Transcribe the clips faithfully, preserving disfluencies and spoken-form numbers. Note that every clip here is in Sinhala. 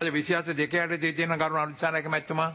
විසිහත දෙක යටතේ තියෙන කරුණ අනුසාරයක මැතිතුමා.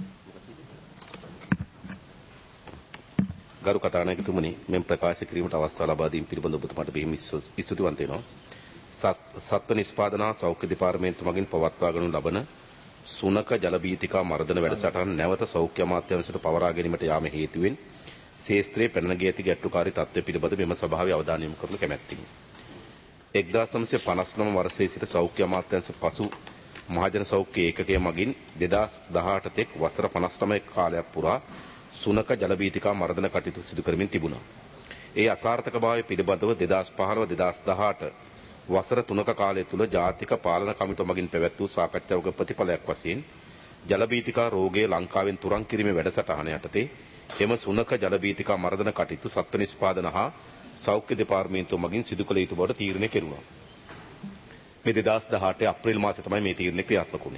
ගරු කතානායකතුමනි මෙම ප්‍රකාශ කිරීමට අවස්ථාව ලබා දීම පිළිබඳව ඔබතුමාට බෙහෙම ස්තුතිවන්ත වෙනවා. සත්ව නිෂ්පාදන හා සෞඛ්‍ය දෙපාර්තමේන්තුව මගින් පවත්වා ගනු ලබන සුනක ජල බීතිකා මර්දන වැඩසටහන නැවත සෞඛ්‍ය අමාත්‍යාංශයට පවරා ගැනීමට යාම හේතුවෙන් ශේෂ්ත්‍රයේ පැනනගී ඇති ගැටලුකාරී තත්ත්වය පිළිබඳ මෙම සභාවේ අවධානය යොමු කරනු කැමැත්තෙමි. එක්දාස් නවසිය පනස් නව වර්ෂයේ සිට සෞඛ්‍ය අමාත්‍යාංශ පසු මහජන සෞඛ්‍ය ඒකකය මගින් දෙදාස් දහඅට තෙක් වසර පනස් නවය කාලයක් පුරා සුනක ජල බීතිකා මර්දන කටයුතු සිදු කරමින් තිබුණා. ඒ අසාර්ථකභාවය පිළිබඳව දෙදාස් පහළොව දෙදාස් දහඅට වසර තුනක කාලය තුල ජාතික පාලන කමිටුව මගින් පැවැත් වූ සාකච්ඡාවක ප්‍රතිඵලයක් වශයෙන් ජල බීතිකා රෝගය ලංකාවෙන් තුරන් කිරීමේ වැඩසටහන යටතේ එම සුනක ජල බීතිකා මර්දන කටයුතු සත්ත්ව නිෂ්පාදන හා සෞඛ්‍ය දෙපාර්තමේන්තුව මගින් සිදු කළ යුතු බවට තීරණය කෙරුණා. මේ දෙදාස් දහඅට අප්‍රේල් මාසයේ තමයි මේ තීරණය ක්‍රියාත්මක වුණේ.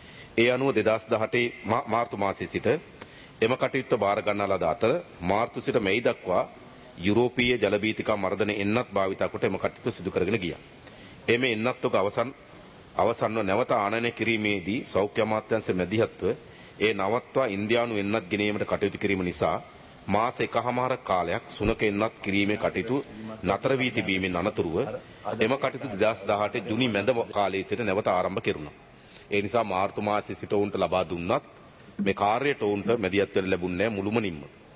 ඒ අනුව දෙදාස් දහඅට මාර්තු මාසයේ සිට එම කටයුත්ත බාර ගන්නා ලද අතර මාර්තු සිට මැයි දක්වා යුරෝපීය ජල බීතිකා මර්දන එන්නත් භාවිත කොට එම කටයුතු සිදු කරගෙන ගියා. එමෙ එන්නත්වක අවසන් අවසන්ව නැවත ආනයනය කිරීමේදී සෞඛ්‍ය අමාත්‍යාංශ මැදිහත්ව ඒ නවත්වා ඉන්දියානු එන්නත් ගෙනීමට කටයුතු කිරීම නිසා මාස එකහමාරක කාලයක් සුනක එන්නත් කිරීමේ කටයුතු නතර වී තිබීමෙන් අනතුරුව එම කටයුතු දෙදාස් දහඅට ජුනි මැද කාලයේ සිට නැවත ආරම්භ කෙරුණා. ඒ නිසා මාර්තු මාසයේ සිට ඔවුන්ට ලබා දුන්නත් මේ කාර්යයට ඔවුන්ට මැදිහත් වෙන්න ලැබුණේ නැහැ මුළුමනින්ම.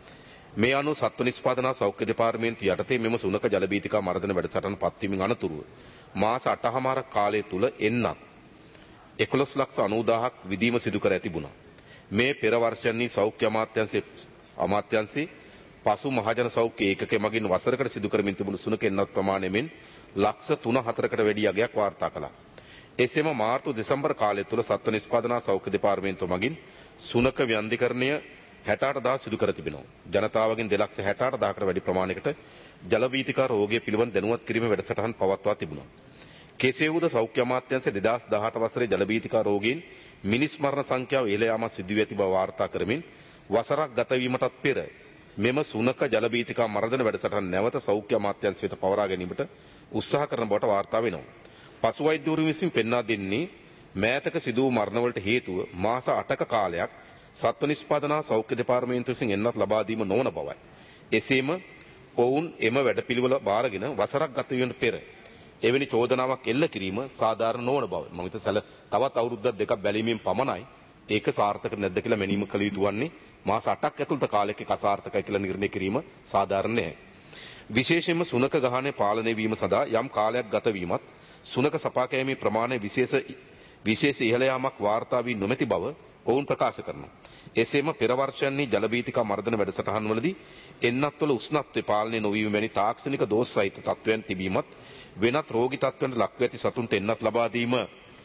මේ අනුව සත්ව නිෂ්පාදන සෞඛ්‍ය දෙපාර්තමේන්තුව යටතේ මෙම සුනක ජල බීතිකා මර්දන වැඩසටහන පත්වීමෙන් අනතුරුව මාස අටහමාරක කාලය තුල එන්නත් එකොළොස් ලක්ෂ අනූදාහක් විදීම සිදු කර තිබුණා. මේ පෙර වර්ෂයන්හි සෞඛ්‍ය අමාත්‍යාංශයේ අමාත්‍යාංශයේ පසු මහජන සෞඛ්‍ය ඒකකයේ මගින් වසරකට සිදු කරමින් තිබුණු සුනක එන්නත් ප්‍රමාණයෙන් ලක්ෂ තුන හතරකට වැඩි අගයක් වාර්තා කළා. එසේම මාර්තු දෙසැම්බර් කාලය තුල සත්ව නිෂ්පාදන සෞඛ්‍ය දෙපාර්තමේන්තුව මගින් සුනක ව්‍යන්ධිකරණය හැට අට දහස් සිදු කර තිබෙනවා. ජනතාවගෙන් දෙලක්ෂ හැට අට දහසකට වැඩි ප්‍රමාණයකට ජල බීතිකා රෝගය පිළිබඳ දැනුවත් කිරීමේ වැඩසටහන් පවත්වා තිබුණා. කෙසේ වුවද සෞඛ්‍ය අමාත්‍යාංශය දෙදාස් දහඅට වසරේ ජල බීතිකා රෝගීන් මිනිස් මරණ සංඛ්‍යාව ඉහළ යාමක් සිදු වී ඇති බව වාර්තා කරමින් වසරක් ගත වීමටත් පෙර මෙම සුනක ජල බීතිකා මර්දන වැඩසටහන නැවත සෞඛ්‍ය අමාත්‍යාංශයට පවරා ගැනීමට උත්සාහ කරන බවට වාර්තා වෙනවා. පසු වෛද්‍යවරුන් විසින් පෙන්වා දෙන්නේ මෑතක සිදු වූ මරණවලට හේතුව මාස අටක කාලයක් සත්ව නිෂ්පාදන සෞඛ්‍ය දෙපාර්තමේන්තුව විසින් එන්නත් ලබා දීම නොවන බවයි. එසේම ඔවුන් එම වැඩපිළිවෙල බාරගෙන වසරක් ගත වීමට පෙර එවැනි චෝදනාවක් එල්ල කිරීම සාධාරණ නොවන බව. මම හිත සැල තවත් අවුරුද්දක් දෙකක් බැලීමෙන් පමණයි ඒක සාර්ථක නැද්ද කියලා මැනීම කළ යුතු වන්නේ. මාස අටක් ඇතුළත කාලයක අසාර්ථකයි කියලා නිර්ණය කිරීම සාධාරණ නැහැ. විශේෂයෙන්ම සුනක ගහණය පාලනය වීම සඳහා යම් කාලයක් ගත වීමත් සුනක සපා කෑමේ ප්‍රමාණය විශේෂ විශේෂ ඉහළ යාමක් වාර්තා වී නොමැති බව ඔවුන් ප්‍රකාශ කරනවා. එසේම පෙර වර්ෂයන්හි ජල බීතිකා මර්දන වැඩසටහන් වලදී එන්නත්වල උෂ්ණත්වය පාලනය නොවීම වැනි තාක්ෂණික දෝෂ සහිත තත්ත්වයන් තිබීමත් වෙනත් රෝගී තත්ත්වයන්ට ලක්ව ඇති සතුන්ට එන්නත් ලබා දීම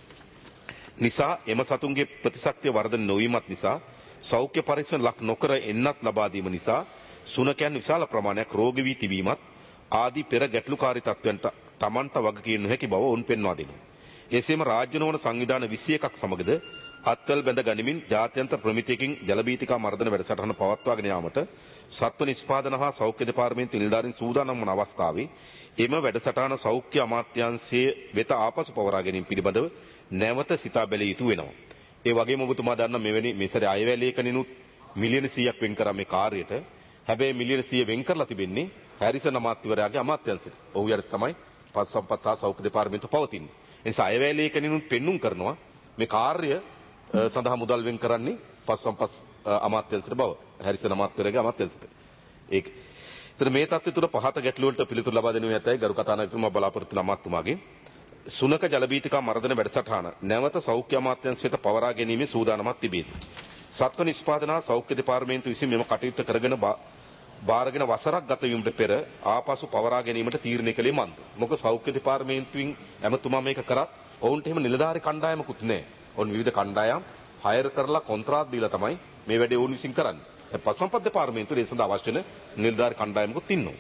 නිසා එම සතුන්ගේ ප්‍රතිශක්තිය වර්ධනය නොවීමත් නිසා සෞඛ්‍ය පරීක්ෂණ ලක් නොකර එන්නත් ලබා දීම නිසා සුනකයන් විශාල ප්‍රමාණයක් රෝගී වී තිබීමත් ආදී පෙර ගැටලුකාරී තත්ත්වයන්ට තමන්ට වගකිය නොහැකි බව ඔවුන් පෙන්වා දෙනවා. එසේම රාජ්‍ය නොවන සංවිධාන විසි එකක් සමගද අත්වැල් බැඳ ගනිමින් ජාත්‍යන්තර ප්‍රමිතියකින් ජල බීතිකා මර්දන වැඩසටහන පවත්වාගෙන යාමට සත්ව නිෂ්පාදන හා සෞඛ්‍ය දෙපාර්තමේන්තුව නිලධාරීන් සූදානම් වන අවස්ථාවේ එම වැඩසටහන සෞඛ්‍ය අමාත්‍යාංශයේ වෙත ආපසු පවරා ගැනීම පිළිබඳව නැවත සිතා බැලිය යුතු වෙනවා. ඒ වගේම ඔබතුමා දන්නා මෙවැනි මෙසරේ අයවැය ලේඛනිනුත් මිලියන සීයක් වෙන් කරා මේ කාර්යයට. හැබැයි මිලියන සීය වෙන් කරලා තිබෙන්නේ හැරිසන් අමාත්‍යවරයාගේ අමාත්‍යාංශයට. ඔහු යටතේ තමයි පශු සම්පත් හා සෞඛ්‍ය දෙපාර්තමේන්තුව පවතින්නේ. ඒ නිසා අයවැය ලේඛනිනුත් පෙන්눔 කරනවා මේ කාර්ය සඳහා මුදල් වෙන් කරන්නේ පශු සම්පත් අමාත්‍යාංශයට බව. හැරිසන් අමාත්‍යවරයාගේ අමාත්‍යාංශයට. ඒක. ඒතර මේ තත්ත්වය තුළ පහත ගැටළු වලට පිළිතුරු ලබා දෙනු ඇතයි ගරු කතානායකතුමා බලාපොරොත්තු වන අමාත්‍යතුමාගේ සුනක ජල බීතිකා මර්දන වැඩසටහන නැවත සෞඛ්‍ය අමාත්‍යාංශයට පවරා ගැනීමේ සූදානමක් තිබේ. සත්ව නිෂ්පාදන සෞඛ්‍ය දෙපාර්තමේන්තුව විසින් මෙම කටයුත්ත කරගෙන බාරගෙන වසරක් ගත වීමට පෙර ආපසු පවරා ගැනීමට තීරණය කළේ මන්ද. මොකද සෞඛ්‍ය දෙපාර්තමේන්තුවෙන් ඇමතුමා මේක කරත් ඔවුන්ට එහෙම නිලධාරි කණ්ඩායමකුත් නැහැ. ඔවුන් විවිධ කණ්ඩායම් හයර් කරලා කොන්ත්‍රාත් දීලා තමයි මේ වැඩේ ඔවුන් විසින් කරන්නේ. පශු සම්පත් දෙපාර්තමේන්තුවේ ඒ සඳහා අවශ්‍ය වෙන නිලධාරි කණ්ඩායමකුත් ඉන්නවා.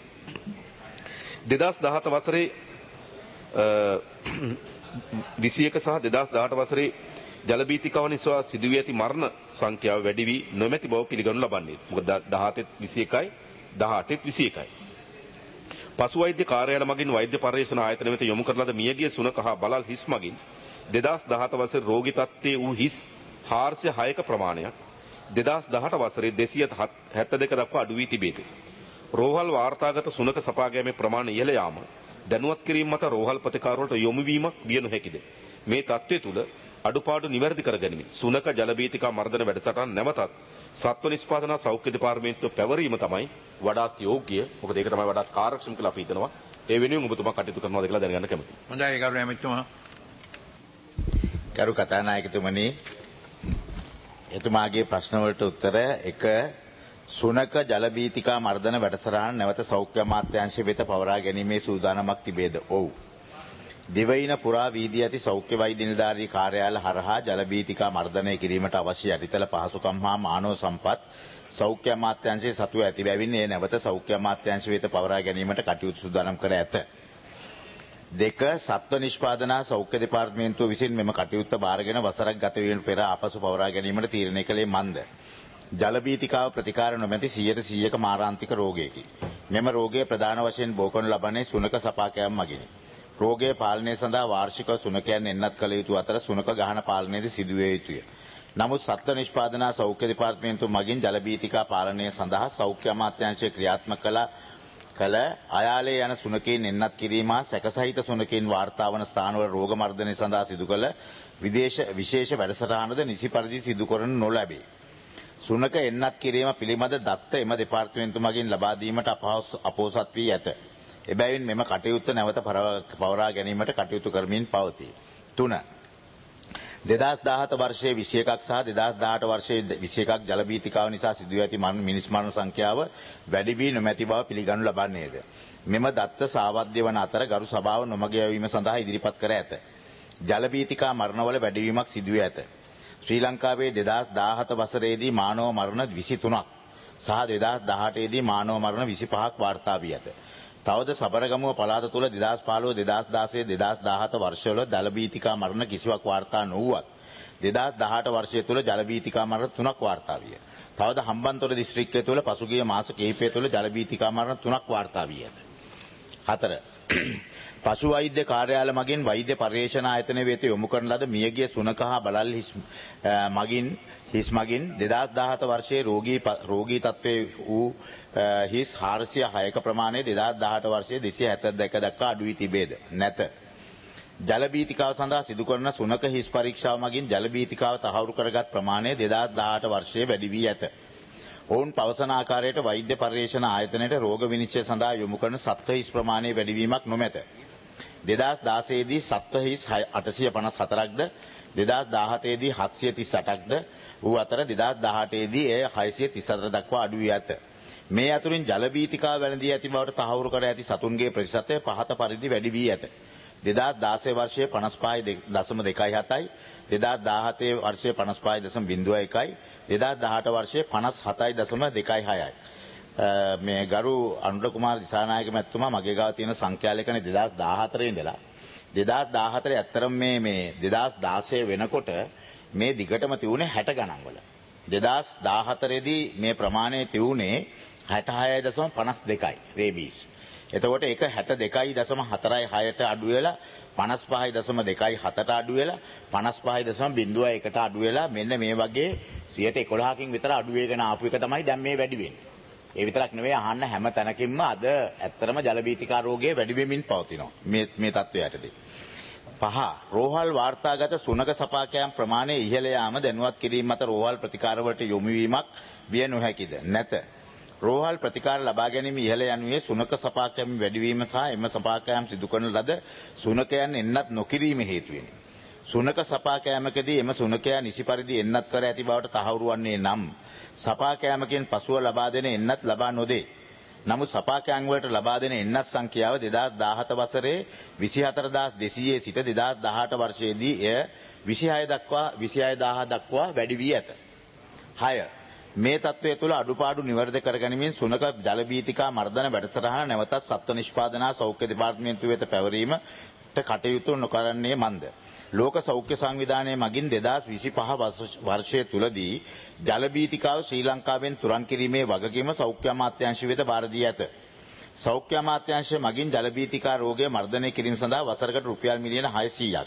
දෙදාස් දහඅට වසරේ විසි එක සහ දෙදාස් දහඅට වසරේ ජල බීතිකාව නිසා සිදුවී ඇති මරණ සංඛ්‍යාව වැඩි වී නොමැති බව පිළිගනු ලබන්නේ. මොකද දහඅටෙත් විසි එකයි දහඅටෙත් විසි එකයි. පසු වෛද්‍ය කාර්යාලය මගින් වෛද්‍ය පර්යේෂණ ආයතන වෙත යොමු කරන ලද මියගිය සුනක හා බලල් හිස් මගින් දෙදහස් දහඅට වසරේ රෝගී තත්ත්වයේ වූ හිස් හාරසිය හයක ප්‍රමාණයක් දෙදහස් දහඅට වසරේ දෙසිය හැත්තෑ දෙක දක්වා අඩු වී තිබේද. රෝහල් වාර්තාගත සුනක සපාගෑමේ ප්‍රමාණය ඉහළ යාම දැනුවත් කිරීම මත රෝහල් ප්‍රතිකාර වලට යොමු වීමක් විය නොහැකිද. මේ තත්ත්වය තුල අඩුපාඩු නිවැරදි කර ගැනීම සුනක ජලබීතිකා මර්දන වැඩසටහන නැවතත් සත්ව නිෂ්පාදන සෞඛ්‍ය දෙපාර්තමේන්තුව පැවරීම තමයි වඩාත් යෝග්‍ය. මොකද ඒක තමයි වඩාත් කාර්යක්ෂම කියලා අපි හිතනවා. ඒ වෙනුවෙන් ඔබතුමා කටයුතු කරනවාද කියලා දැනගන්න කැමතියි. හොඳයි ගරු ඇමතිතුමා. ගරු කතානායකතුමනි, එතුමාගේ ප්‍රශ්න වලට උත්තර එක සුනක ජලබීතිකා මර්දන වැඩසටහන නැවත සෞඛ්‍ය අමාත්‍යාංශය වෙත පවරා ගැනීමේ සූදානමක් තිබේද? ඔව්. දිවයින පුරා වීදී ඇති සෞඛ්‍ය වෛද්‍ය නිලධාරී කාර්යාල හරහා ජලබීතිකා මර්දනය කිරීමට අවශ්‍ය යටිතල පහසුකම් හා මානව සම්පත් සෞඛ්‍ය අමාත්‍යාංශයේ සතුව ඇති බැවින් ඒ නැවත සෞඛ්‍ය අමාත්‍යාංශය වෙත පවරා ගැනීමට කටයුතු සූදානම් කර ඇත. දෙක සත්ව නිෂ්පාදන සෞඛ්‍ය දෙපාර්තමේන්තුව විසින් මෙම කටයුත්ත බාරගෙන වසරක් ගත වීමට පෙර ආපසු පවරා ගැනීමට තීරණය කළේ මන්ද. ජලබීතිකාව ප්‍රතිකාර නොමැති සියයට සීයක මාරාන්තික රෝගයකි. මෙම රෝගය ප්‍රධාන වශයෙන් බෝ කරනු ලබන්නේ සුනක සපාකෑම මගිනි. රෝගය පාලනය සඳහා වාර්ෂිකව සුනකයන් එන්නත් කළ යුතු අතර සුනක ගහන පාලනයද සිදුවිය යුතුය. නමුත් සත්ව නිෂ්පාදන සෞඛ්‍ය දෙපාර්තමේන්තුව මගින් ජලබීතිකා පාලනය සඳහා සෞඛ්‍ය අමාත්‍යාංශය ක්‍රියාත්මක කළ කළ අයාලේ යන සුනකයින් එන්නත් කිරීම හා සැකසහිත සුනකයින් වාර්තා වන ස්ථානවල රෝග මර්දනය සඳහා සිදු කළ විදේශ විශේෂ වැඩසටහනද නිසි පරිදි සිදු කරනු නොලැබේ. සුනක එන්නත් කිරීම පිළිබඳ දත්ත එම දෙපාර්තමේන්තුව මගින් ලබා දීමට අපොහොසත් වී ඇත. එබැවින් මෙම කටයුත්ත නැවත පවරා ගැනීමට කටයුතු කරමින් පවතී. තුන දෙදහස් දහඅට වර්ෂයේ විසි එකක් සහ දෙදහස් දහඅට වර්ෂයේ විසි එකක් ජලබීතිකාව නිසා සිදුව ඇති මිනිස් මරණ සංඛ්‍යාව වැඩි වී නොමැති බව පිළිගනු ලබන්නේද. මෙම දත්ත සාවද්‍ය වන අතර ගරු සභාව නොමග යැවීම සඳහා ඉදිරිපත් කර ඇත. ජලබීතිකා මරණවල වැඩිවීමක් සිදුව ඇත. ශ්‍රී ලංකාවේ දෙදහස් දහඅට වසරේදී මානව මරණ විසි තුනක් සහ දෙදහස් දහඅටේදී මානව මරණ විසි පහක් වාර්තා වී ඇත. තවද සබරගමුව පළාත තුළ දෙදහස් පහළොව දෙදහස් දාසය දෙදහස් දහඅට වර්ෂවල ජලබීතිකා මරණ කිසිවක් වාර්තා නොවුවත් දෙදහස් දහඅට වර්ෂය තුළ ජලබීතිකා මරණ තුනක් වාර්තා විය. තවද හම්බන්තොට දිස්ත්‍රික්කය තුළ පසුගිය මාස කිහිපය තුළ ජලබීතිකා මරණ තුනක් වාර්තා වී ඇත. හතර පශු වෛද්‍ය කාර්යාල මගින් වෛද්‍ය පර්යේෂණ ආයතන වෙත යොමු කරන ලද මියගිය සුනක හා බලල් හිස් මගින් හිස් මගින් දෙදහස් දහඅට වර්ෂයේ රෝගී රෝගී තත්ත්වයේ වූ හිස් හාරසිය හයක ප්‍රමාණය දෙදහස් දහඅට වර්ෂයේ දෙසිය හැත්තෑ දෙක දක්වා අඩු වී තිබේද? නැත. ජලබීතිකාව සඳහා සිදු කරන සුනක හිස් පරීක්ෂාව මගින් ජලබීතිකාව තහවුරු කරගත් ප්‍රමාණය දෙදහස් දහඅට වර්ෂයේ වැඩි වී ඇත. ඔවුන් පවසන ආකාරයට වෛද්‍ය පර්යේෂණ ආයතනයට රෝග විනිශ්චය සඳහා යොමු කරන සත්ව හිස් ප්‍රමාණය වැඩිවීමක් නොමැත. දෙදහස් දාසය දී සත්ව හිස් අටසිය පනස් හතරක්ද දෙදහස් දහඅට දී හත්සිය තිස් අටක්ද වූ අතර දෙදහස් දහඅට දී එය හයසිය තිස් හතර දක්වා අඩු වී ඇත. මේ අතුරින් ජලබීතිකාව වැළඳී ඇති බවට තහවුරු කර ඇති සතුන්ගේ ප්‍රතිශතය පහත පරිදි වැඩි වී ඇත. දෙදහස් දාසය වර්ෂයේ පනස් පහයි දශම දෙකයි හතයි, දෙදහස් දහඅට වර්ෂයේ පනස් පහයි දශම බිංදුව එකයි, දෙදහස් දහඅට වර්ෂයේ පනස් හතයි දශම දෙකයි හයයි. මේ ගරු අනුර කුමාර දිසානායක මැතිතුමා මගේ ගාව තියෙන සංඛ්‍යා ලේඛනේ දෙදහස් දහහතර ඉඳලා දෙදහස් දහහතර ඇත්තරම මේ මේ දෙදහස් දාසය වෙනකොට මේ දිගටම තියුනේ හැට ගණන් වල. දෙදහස් දහහතර දී මේ ප්‍රමාණය තියුනේ හැට හයයි දශම පනස් දෙකයි රේබීස්. එතකොට ඒක හැට දෙකයි දශම හතරයි හයට අඩු වෙලා පනස් පහයි දශම දෙකයි හතට අඩු වෙලා පනස් පහයි දශම බිංදුව එකට අඩු වෙලා මෙන්න මේ වගේ සියයට එකොළහකින් විතර අඩු වෙගෙන ආපු එක තමයි දැන් මේ වැඩි වෙන්නේ. ඒ විතරක් නෙවෙයි අහන්න හැම තැනකින්ම අද ඇත්තටම ජලබීතිකා රෝගය වැඩි වෙමින් පවතිනවා මේ මේ තත්ත්වයටදී. පහ රෝහල් වාර්තාගත සුනක සපාකයන් ප්‍රමාණය ඉහළ යාම දැනුවත් කිරීම මත රෝහල් ප්‍රතිකාර වලට යොමු වීමක් විය නොහැකිද? නැත. රෝහල් ප්‍රතිකාර ලබා ගැනීම ඉහළ යනුවේ සුනක සපාකයන් වැඩිවීම සහ එම සපාකයන් සිදු කරන ලද සුනකයන් එන්නත් නොකිරීම හේතුවෙනි. සුනක සපාකෑමකදී එම සුනකයා නිසි පරිදි එන්නත් කර ඇති බවට තහවුරු වන්නේ නම් සපාකෑමකින් පසුව ලබා දෙන එන්නත් ලබා නොදේ. නමුත් සපාකෑම් වලට ලබා දෙන එන්නත් සංඛ්‍යාව දෙදහස් දහඅට වසරේ විසි හතර හදාස් දෙසීය සිට දෙදහස් දහඅට වර්ෂයේදී එය විසි හය දක්වා විසි හය දහස් දක්වා වැඩි වී ඇත. හය මේ තත්ත්වය තුළ අඩුපාඩු නිවැරදි කරගැනීමෙන් සුනක ජලබීතිකා මර්දන වැඩසටහන නැවතත් සත්ව නිෂ්පාදන සෞඛ්‍ය දෙපාර්තමේන්තුව වෙත පැවරීමට කටයුතු නොකරන්නේ මන්ද? ලෝක සෞඛ්‍ය සංවිධානය මගින් දෙදහස් විසිපහ වර්ෂය තුලදී ජලබීතිකාව ශ්‍රී ලංකාවෙන් තුරන් කිරීමේ වගකීම සෞඛ්‍ය අමාත්‍යාංශය වෙත බාර දී ඇත. සෞඛ්‍ය අමාත්‍යාංශය මගින් ජලබීතිකා රෝගය මර්දනය කිරීම සඳහා වසරකට රුපියල් මිලියන හයසීයක්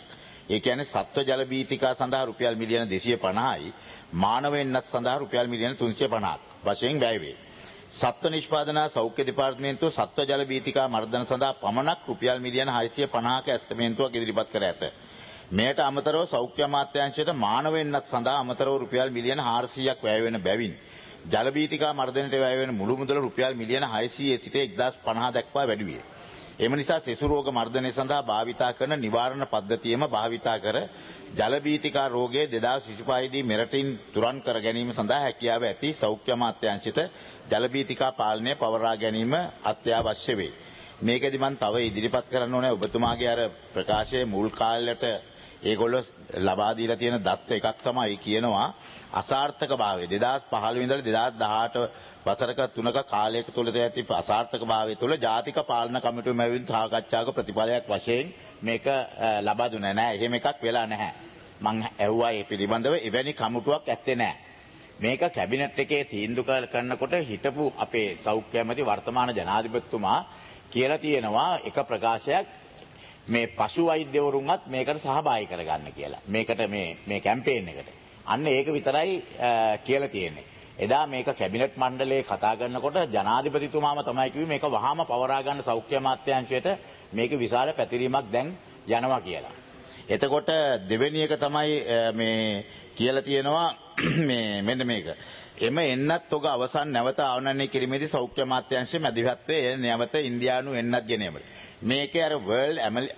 ඒ කියන්නේ සත්ව ජල බීතිකා සඳහා රුපියල් මිලියන දෙසිය පනහයි මානව එන්නත් සඳහා රුපියල් මිලියන තුන්සිය පනහක් වශයෙන් වැය වේ. සත්ව නිෂ්පාදන සෞඛ්‍ය දෙපාර්තමේන්තුව සත්ව ජල බීතිකා මර්ධන සඳහා පමණක් රුපියල් මිලියන හයසිය පනහක ඇස්තමේන්තුවක් ඉදිරිපත් කර ඇත. මෙයට අමතරව සෞඛ්‍ය අමාත්‍යාංශයට මානව එන්නත් සඳහා අමතරව රුපියල් මිලියන හාරසියයක් වැය වෙන බැවින් ජල බීතිකා මර්ධනයට වැය වෙන මුළු මුදල රුපියල් මිලියන හයසිය සිට එක්දාස් පනහ දක්වා වැඩි විය. එම නිසා සෙසු රෝග මර්ධනය සඳහා භාවිතා කරන නිවාරණ පද්ධතියම භාවිතා කර ජල බීතිකා රෝගයේ දෙදාස් විසිපහදී මෙරටින් තුරන් කර ගැනීම සඳහා හැකියාව ඇති සෞඛ්‍ය අමාත්‍යාංශයට ජල බීතිකා පාලනය පවරා ගැනීම අත්‍යවශ්‍ය වේ. මේකෙදි මම තව ඉදිරිපත් කරන්න ඕනේ ඔබතුමාගේ අර ප්‍රකාශයේ මුල් කාලයට ඒගොල්ලෝ ලබා දීලා තියෙන දත්ත එකක් තමයි කියනවා අසාර්ථක භාවය දෙදාස් පහළොව ඉඳලා දෙදාස් දහඅට වසරක තුනක කාලයක තුල ඇති අසාර්ථක භාවය තුල ජාතික පාලන කමිටුව මැවින් සාකච්ඡාවක ප්‍රතිඵලයක් වශයෙන් මේක ලබා දුන්නේ නැහැ. එහෙම එකක් වෙලා නැහැ. මම ඇහුවා ඒ පිළිබඳව එවැනි කමිටුවක් ඇත්තේ නැහැ. මේක කැබිනට් එකේ තීන්දුව කරනකොට හිටපු අපේ සෞඛ්‍ය ඇමති වර්තමාන ජනාධිපතිතුමා කියලා තියෙනවා එක ප්‍රකාශයක් මේ පශු වෛද්‍යවරුන්වත් මේකට සහභාගී කරගන්න කියලා. මේකට මේ මේ කැම්පේන් එකට. අන්න ඒක විතරයි කියලා තියෙන්නේ. එදා මේක කැබිනට් මණ්ඩලයේ කතා කරනකොට ජනාධිපතිතුමාම තමයි කිව්වේ මේක වහාම පවරා ගන්න සෞඛ්‍ය අමාත්‍යාංශයට මේක විශාල පැතිරීමක් දැන් යනවා කියලා. එතකොට දෙවෙනි එක තමයි මේ කියලා තියෙනවා මේ මෙන්න මේක. එම එන්නත් ඔග අවසන් නැවත ආවරණය කිරීමේදී සෞඛ්‍ය අමාත්‍යාංශයේ මැදිහත්වයේ නැවත ඉන්දියානු එන්නත් ගෙනීමට. මේකේ අර World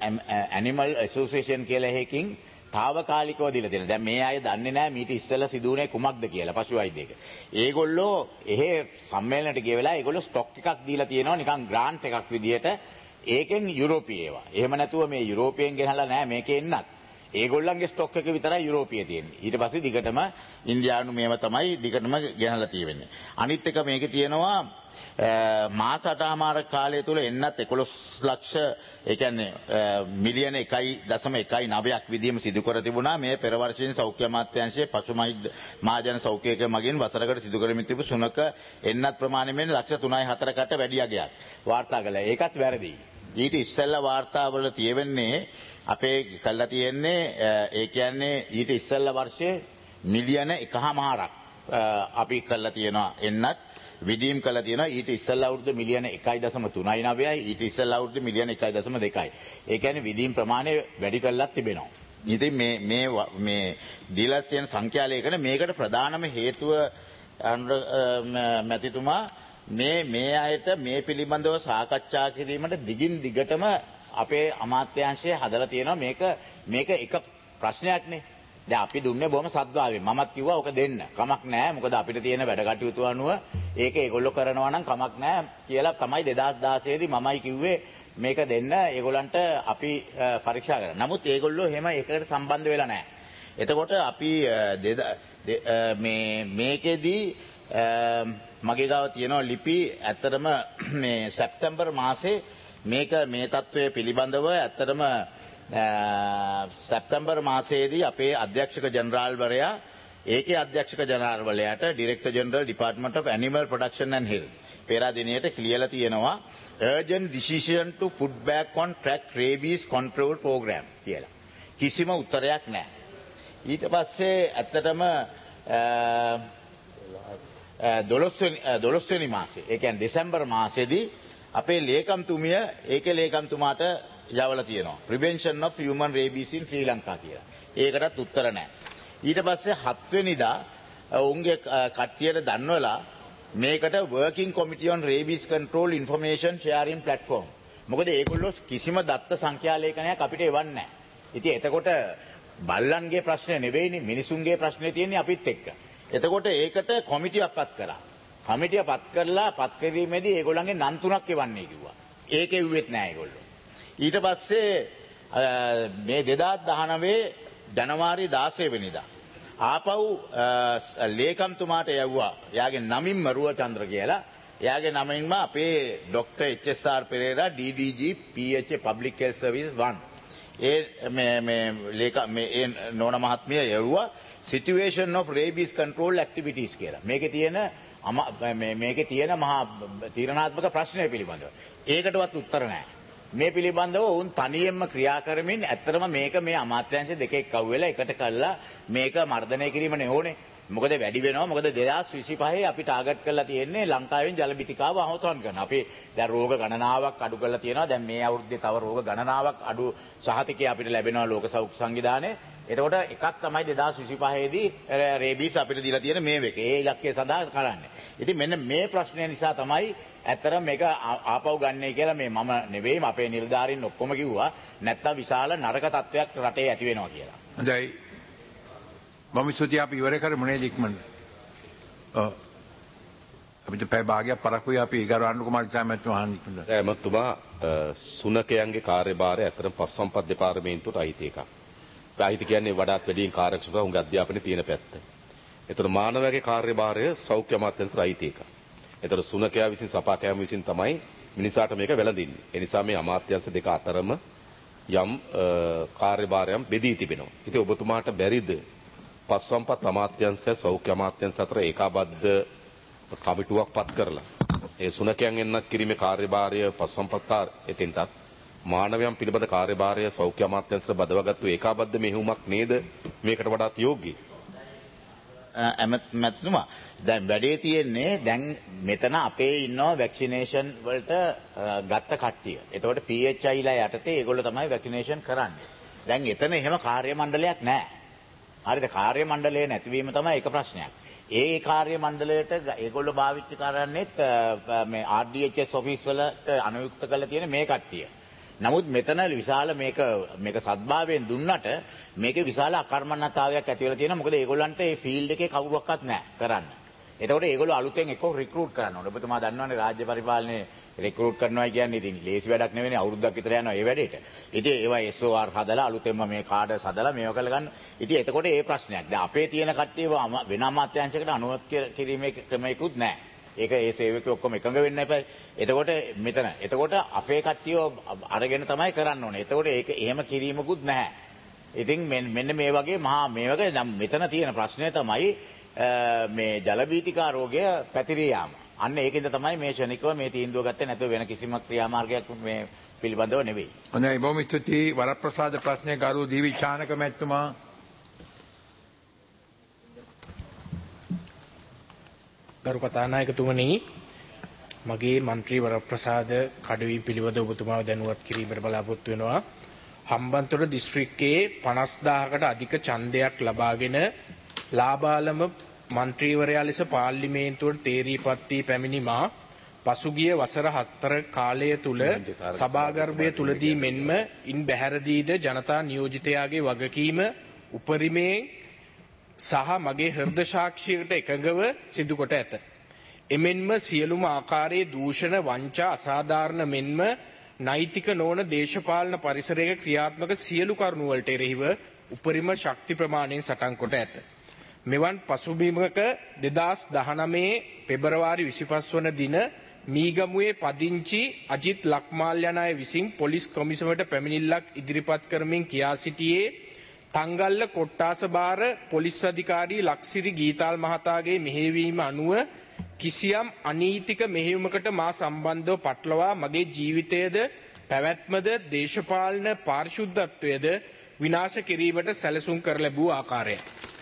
Animal Association කියලා එකකින් తాවකාලිකව දීලා තියෙනවා. දැන් මේ අය දන්නේ නැහැ මීට ඉස්සෙල්ලා සිදුුනේ කුමක්ද කියලා පශු වෛද්‍යයක. ඒගොල්ලෝ එහෙ සම්මේලනයට ගිය වෙලාව ඒගොල්ලෝ ස්ටොක් එකක් දීලා තියෙනවා නිකන් ග්‍රාන්ට් එකක් විදියට. ඒකෙන් යුරෝපීය ඒවා. එහෙම නැතුව මේ යුරෝපියෙන් ගෙනහලා නැහැ මේකේ එන්නත්. ඒගොල්ලන්ගේ ස්ටොක් එක විතරයි යුරෝපීය තියෙන්නේ. ඊට පස්සේ දිගටම ඉන්දියානු මේව තමයි දිගටම ගෙනහලා තියෙන්නේ. අනිත් එක මේකේ තියෙනවා මාස අටමාරක කාලය තුල එන්නත් එකොළොස් ලක්ෂ ඒ කියන්නේ මිලියන එකයි දශම එකයි නවයක් විදිහම සිදු කර තිබුණා. මේ පෙර වර්ෂයේ සෞඛ්‍ය අමාත්‍යාංශයේ පසු මහජන සෞඛ්‍යයක මගින් වසරකට සිදු කරමින් තිබු සුනක එන්නත් ප්‍රමාණය මෙන් ලක්ෂ තුනයි හතරකට වැඩි යගයක් වාර්තා කළා. ඒකත් වැරදි. ඊට ඉස්සෙල්ලා වාර්තාවල තියෙන්නේ අපේ කළා තියෙන්නේ ඒ කියන්නේ ඊට ඉස්සෙල්ලා වර්ෂයේ මිලියන එකහමාරක් අපි කළා තියෙනවා එන්නත් විදීම් කළ තියෙනවා ඊට ඉස්සෙල්ලා අවුරුදු මිලියන එකයි දශම තුනයි නවයයි ඊට ඉස්සෙල්ලා අවුරුදු මිලියන එකයි දශම දෙකයි. ඒ කියන්නේ විදීම් ප්‍රමාණය වැඩි කළක් තිබෙනවා. ඉතින් මේ මේ මේ දීලා තියෙන සංඛ්‍යා ලේඛන මේකට ප්‍රධානම හේතුව මැතිතුමා මේ මේ අයට මේ පිළිබඳව සාකච්ඡා කිරීමට දිගින් දිගටම අපේ අමාත්‍යාංශය හදලා තියෙනවා මේක මේක එක ප්‍රශ්නයක්නේ. දැන් අපි දුන්නේ බොහොම සද්භාවයෙන්. මමත් කිව්වා ඔක දෙන්න. කමක් නැහැ. මොකද අපිට තියෙන වැඩ කටයුතු අනුව ඒක ඒගොල්ලෝ කරනවා නම් කමක් නැහැ කියලා තමයි දෙදාස් දාසය දී මමයි කිව්වේ මේක දෙන්න ඒගොල්ලන්ට අපි පරීක්ෂා කරා. නමුත් ඒගොල්ලෝ එහෙම ඒකට සම්බන්ධ වෙලා නැහැ. එතකොට අපි මේ මේකෙදී මගේ ගාව තියෙනවා ලිපි ඇත්තටම මේ සැප්තැම්බර් මාසේ මේක මේ තත්ත්වය පිළිබඳව ඇත්තටම සැප්තැම්බර් මාසයේදී අපේ අධ්‍යක්ෂක ජනරාල්වරයා ඒකේ අධ්‍යක්ෂක ජනරාල්වරයාට director general department of animal production and health පෙරදිනයට ලියලා තියෙනවා urgent decision to put back on track rabies control program කියලා. කිසිම උත්තරයක් නැහැ. ඊට පස්සේ ඇත්තටම දොළොස් වෙනි මාසේ ඒ කියන්නේ දෙසැම්බර් මාසෙදී අපේ ලේකම්තුමිය ඒකේ ලේකම්තුමාට යවලා තියෙනවා prevention of human rabies in Sri Lanka කියලා. ඒකටත් උත්තර නැහැ. ඊට පස්සේ හත් වෙනිදා උන්ගේ කට්ටියට දන්වලා මේකට working committee on rabies control information sharing platform. මොකද ඒගොල්ලෝ කිසිම දත්ත සංඛ්‍යා ලේඛනයක් අපිට එවන්නේ නැහැ. ඉතින් එතකොට බල්ලන්ගේ ප්‍රශ්නේ නෙවෙයිනේ මිනිසුන්ගේ ප්‍රශ්නේ තියෙන්නේ අපිත් එක්ක. එතකොට ඒකට කොමිටියක් පත් කරා. කමිටිය පත් කරලා පත් කිරීමේදී ඒගොල්ලන්ගේ නම් තුනක් එවන්නේ කිව්වා. ඒක එව්වෙත් නැහැ ඒගොල්ලෝ. ඊට පස්සේ මේ දෙදාස් දහනවය ජනවාරි දාසය වෙනිදා ආපහු ලේකම්තුමාට යවුවා. එයාගේ නමින්ම රුවචන්ද්‍ර කියලා. එයාගේ නමින්ම අපේ doctor H S R Perera D D G P H ඒ Public Health Service one ඒ මේ මේ ලේක මේ නෝන මහත්මිය යවුවා situation of rabies control activities කියලා. මේකේ තියෙන මේකේ තියෙන මහා තීරණාත්මක ප්‍රශ්නය පිළිබඳව. ඒකටවත් උත්තර නැහැ. මේ පිළිබඳව ඔවුන් තනියෙන්ම ක්‍රියා කරමින් ඇත්තටම මේක මේ අමාත්‍යාංශ දෙකේ එක්ව වෙලා එකට කළා මේක මර්ධනය කිරීමනේ ඕනේ. මොකද වැඩි වෙනවා. මොකද දෙදාස් විසිපහේ අපි ටාගට් කරලා තියෙන්නේ ලංකාවෙන් ජල බිතිකාව අවසන් කරන. අපි දැන් රෝග ගණනාවක් අඩු කරලා තියෙනවා. දැන් මේ අවුරුද්දේ තව රෝග ගණනාවක් අඩු සහතිකය අපිට ලැබෙනවා ලෝක සෞඛ්‍ය සංවිධානයේ. එතකොට එකක් තමයි දෙදාස් විසිපහේ දී රේබීස් අපිට දීලා තියෙන මේ වෙක. ඒ ඉලක්කය සඳහා කරන්නේ. ඉතින් මෙන්න මේ ප්‍රශ්නය නිසා තමයි ඇත්තටම මේක ආපහු ගන්නයි කියලා මේ මම නෙවෙයි අපේ නිලධාරීන් ඔක්කොම කිව්වා. නැත්තම් විශාල නරක තත්වයක් රටේ ඇති වෙනවා කියලා. හොඳයි. මම ස්තුතියි අපි ඉවර කරමු නේද ඉක්මනට. ඔව්. අපිට පැය භාගයක් පරක්කුයි අපි ගරු කුමාර සාමැතුමා අහන්න ඉක්මනට. එමතුමා සුනකයන්ගේ කාර්යභාරය අතර පස් සම්පත් දෙපාර්තමේන්තුවට අයිති එකක්. අයිති කියන්නේ වඩාත් වැඩියෙන් කාර්යක්ෂමතාව උන්ගේ අධ්‍යාපනයේ තියෙන පැත්ත. ඒතර මානවයාගේ කාර්යභාරය සෞඛ්‍ය අමාත්‍යාංශයට අයිති එකක්. ඒතර සුනකයා විසින් සපා කෑම විසින් තමයි මිනිසාට මේක වැළඳින්නේ. ඒ නිසා මේ අමාත්‍යාංශ දෙක අතරම යම් කාර්යභාරයන් බෙදී තිබෙනවා. ඉතින් ඔබතුමාට බැරිද පස් සම්පත් අමාත්‍යාංශය සෞඛ්‍ය අමාත්‍යාංශ අතර ඒකාබද්ධ කමිටුවක් පත් කරලා ඒ සුනකයන් එන්නත් කිරීමේ කාර්යභාරය පස් සම්පත් එතෙන්ටත් මානවයන් පිළිබඳ කාර්යභාරය සෞඛ්‍ය අමාත්‍යාංශයට බදවගත්තු ඒකාබද්ධ මෙහෙයුමක් නේද මේකට වඩාත් යෝග්‍ය? ඇමතුමා දැන් වැඩේ තියෙන්නේ දැන් මෙතන අපේ ඉන්නවා වැක්සිනේෂන් වලට ගත්ත කට්ටිය. එතකොට පී එච් ආයි ලා යටතේ ඒගොල්ලෝ තමයි වැක්සිනේෂන් කරන්නේ. දැන් එතන එහෙම කාර්ය මණ්ඩලයක් නැහැ. හරිද? කාර්ය මණ්ඩලය නැතිවීම තමයි එක ප්‍රශ්නයක්. ඒ කාර්ය මණ්ඩලයට ඒගොල්ලෝ භාවිතා කරන්නේත් මේ R D H S office වලට අනුයුක්ත කරලා තියෙන මේ කට්ටිය. නමුත් මෙතන විශාල මේක මේක සද්භාවයෙන් දුන්නට මේකේ විශාල අකර්මණ්‍යතාවයක් ඇති වෙලා තියෙනවා. මොකද ඒගොල්ලන්ට මේ ෆීල්ඩ් එකේ කවුරුවක්වත් නැහැ කරන්න. එතකොට ඒගොල්ලෝ අලුතෙන් එක්ක රික්‍රූට් කරන්න ඕනේ. ඔබතුමා දන්නවනේ රාජ්‍ය පරිපාලනයේ රික්‍රූට් කරනවා කියන්නේ ඉතින් ලේසි වැඩක් නෙවෙයි. අවුරුද්දක් විතර යනවා ඒ වැඩේට. ඉතින් ඒවා එස් ඕ ආර් හදලා අලුතෙන්ම මේ කාඩස් හදලා මේවා කරලා ගන්න. ඉතින් එතකොට ඒ ප්‍රශ්නයක්. දැන් අපේ තියෙන කට්ටිය වෙන අමාත්‍යාංශයකට අනුමත කිරීමේ ක්‍රමයකුත් නැහැ. ඒක ඒ සේවකයෝ ඔක්කොම එකඟ වෙන්න එපා. එතකොට මෙතන එතකොට අපේ කට්ටිය අරගෙන තමයි කරන්න ඕනේ. එතකොට ඒක එහෙම කිරීමකුත් නැහැ. ඉතින් මෙන්න මේ වගේ මහා මේ වගේ මෙතන තියෙන ප්‍රශ්නය තමයි මේ ජලබීතිකා රෝගය පැතිරී යාම. අන්න ඒකෙන්ද තමයි මේ ශනිකව මේ තීන්දුව ගත්තේ. නැතුව වෙන කිසිම ක්‍රියාමාර්ගයක් මේ පිළිබඳව නෙවෙයි. හොඳයි බොහොම ස්තුතියි වරප්‍රසාද ප්‍රශ්නේ ගරු දීවි චානක මැතිතුමා. ගරු කතානායකතුමනි මගේ මන්ත්‍රී වරප්‍රසාද කඩවීම පිළිබඳ ඔබතුමාව දැනුවත් කිරීමට බලාපොරොත්තු වෙනවා. හම්බන්තොට දිස්ත්‍රික්කයේ පනස් දාහකට අධික ඡන්දයක් ලබාගෙන ලාබාලම මන්ත්‍රීවරයා ලෙස පාර්ලිමේන්තුවට තේරීපත් වී පැමිණි මා පසුගිය වසර හතර කාලය තුල සභාගර්භය තුලදී මෙන්ම ඉන් බැහැරදීද ජනතා නියෝජිතයාගේ වගකීම උපරිමයෙන් සහ මගේ හෘද සාක්ෂියකට එකඟව සිදු කොට ඇත. එමෙන්ම සියලුම ආකාරයේ දූෂණ වංචා අසාධාරණ මෙන්ම නෛතික නොවන දේශපාලන පරිසරයක ක්‍රියාත්මක සියලු කරුණු වලට එරෙහිව උපරිම ශක්ති ප්‍රමාණයෙන් සටන් කොට ඇත. මෙවන් පසුබිමක දෙදාස් දහනවය පෙබරවාරි විසිපස් වන දින මීගමුවේ පදිංචි අජිත් ලක්මාල් යන අය විසින් පොලිස් කොමිසමට පැමිණිල්ලක් ඉදිරිපත් කරමින් කියා සිටියේ තංගල්ල කොට්ටාස බාර පොලිස් අධිකාරී ලක්සිරි ගීතාල් මහතාගේ මෙහෙයවීම අනුව කිසියම් අනීතික මෙහෙයුමකට මා සම්බන්ධව පටලවා මගේ ජීවිතයද පැවැත්මද දේශපාලන පාරිශුද්ධත්වයද විනාශ කිරීමට සැලසුම් කර ලැබූ ආකාරය.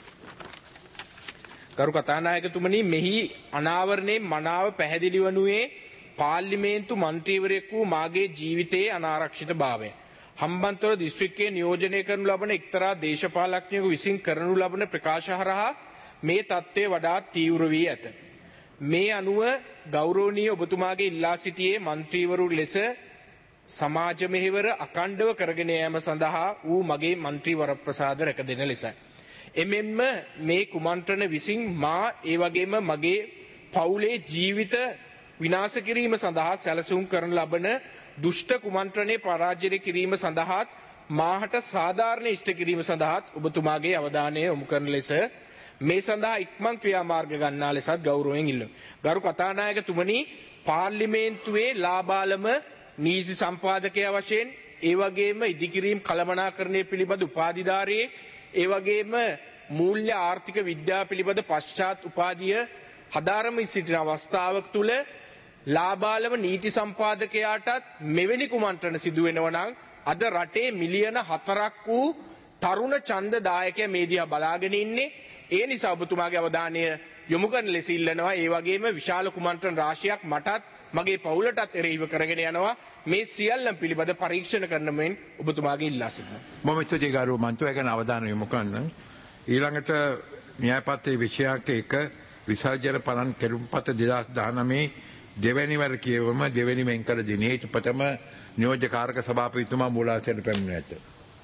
ගරු කතානායකතුමනි මෙහි අනාවරණයෙන් මනාව පැහැදිලි වනුයේ පාර්ලිමේන්තු මන්ත්‍රීවරයෙකු වූ මාගේ ජීවිතයේ අනාරක්ෂිත භාවය. හම්බන්තොට දිස්ත්‍රික්කයේ නියෝජනය කරනු ලබන එක්තරා දේශපාලඥයෙකු විසින් කරනු ලබන ප්‍රකාශ හරහා මේ තත්ත්වය වඩාත් තීව්‍ර වී ඇත. මේ අනුව ගෞරවනීය ඔබතුමාගේ ඉල්ලා සිටියේ මන්ත්‍රීවරු ලෙස සමාජ මෙහෙවර අඛණ්ඩව කරගෙන යාම සඳහා වූ මගේ මන්ත්‍රී වරප්‍රසාද රැක දෙන ලෙසයි. එමෙන්ම මේ කුමන්ත්‍රණ විසින් මා ඒ වගේම මගේ පවුලේ ජීවිත විනාශ කිරීම සඳහා සැලසුම් කරන ලබන දුෂ්ට කුමන්ත්‍රණය පරාජය කිරීම සඳහාත් මාහට සාධාරණ ඉෂ්ට කිරීම සඳහාත් ඔබතුමාගේ අවධානය යොමු කරන ලෙස මේ සඳහා ඉක්මන් ක්‍රියාමාර්ග ගන්නා ලෙසත් ගෞරවයෙන් ඉල්ලමි. ගරු කතානායකතුමනි පාර්ලිමේන්තුවේ ලාබාලම නීති සම්පාදකයා වශයෙන් ඒ වගේම ඉදිකිරීම් කළමනාකරණය පිළිබඳ උපාධිධාරියෙක් ඒ වගේම මූල්‍ය ආර්ථික විද්‍යාව පිළිබඳ පශ්චාත් උපාධිය හදාරමින් සිටින අවස්ථාවක් තුල ලාබාලව නීති සම්පාදකයාටත් මෙවැනි කුමන්ත්‍රණ සිදු වෙනවා නම් අද රටේ මිලියන හතරක් වූ තරුණ ඡන්ද දායකයා මේ දිහා බලාගෙන ඉන්නේ. ඒ නිසා ඔබතුමාගේ අවධානය යොමු කරන ලෙස ඉල්ලනවා. ඒ වගේම විශාල කුමන්ත්‍රණ රාශියක් මටත් මගේ පවුලටත් එරෙහිව කරගෙන යනවා. මේ සියල්ලම පිළිබඳ පරීක්ෂණ කරන මෙන් ඔබතුමාගේ ඉල්ලා සිටිනවා. මම ස්තුතියි ගරු මන්ත්‍රී ගැන අවධානය යොමු කරන්න. ඊළඟට න්‍යායපත්‍රයේ විෂයක් එක විසර්ජන පනන් කෙරුම්පත දෙදහස් දහනවයේ දෙවැනි වර කියවම දෙවැනි වෙන්කර දිනේ ප්‍රථම නියෝජ්‍ය කාරක සභාපතිතුමා මූලාසනයට පැමිණ ඇත.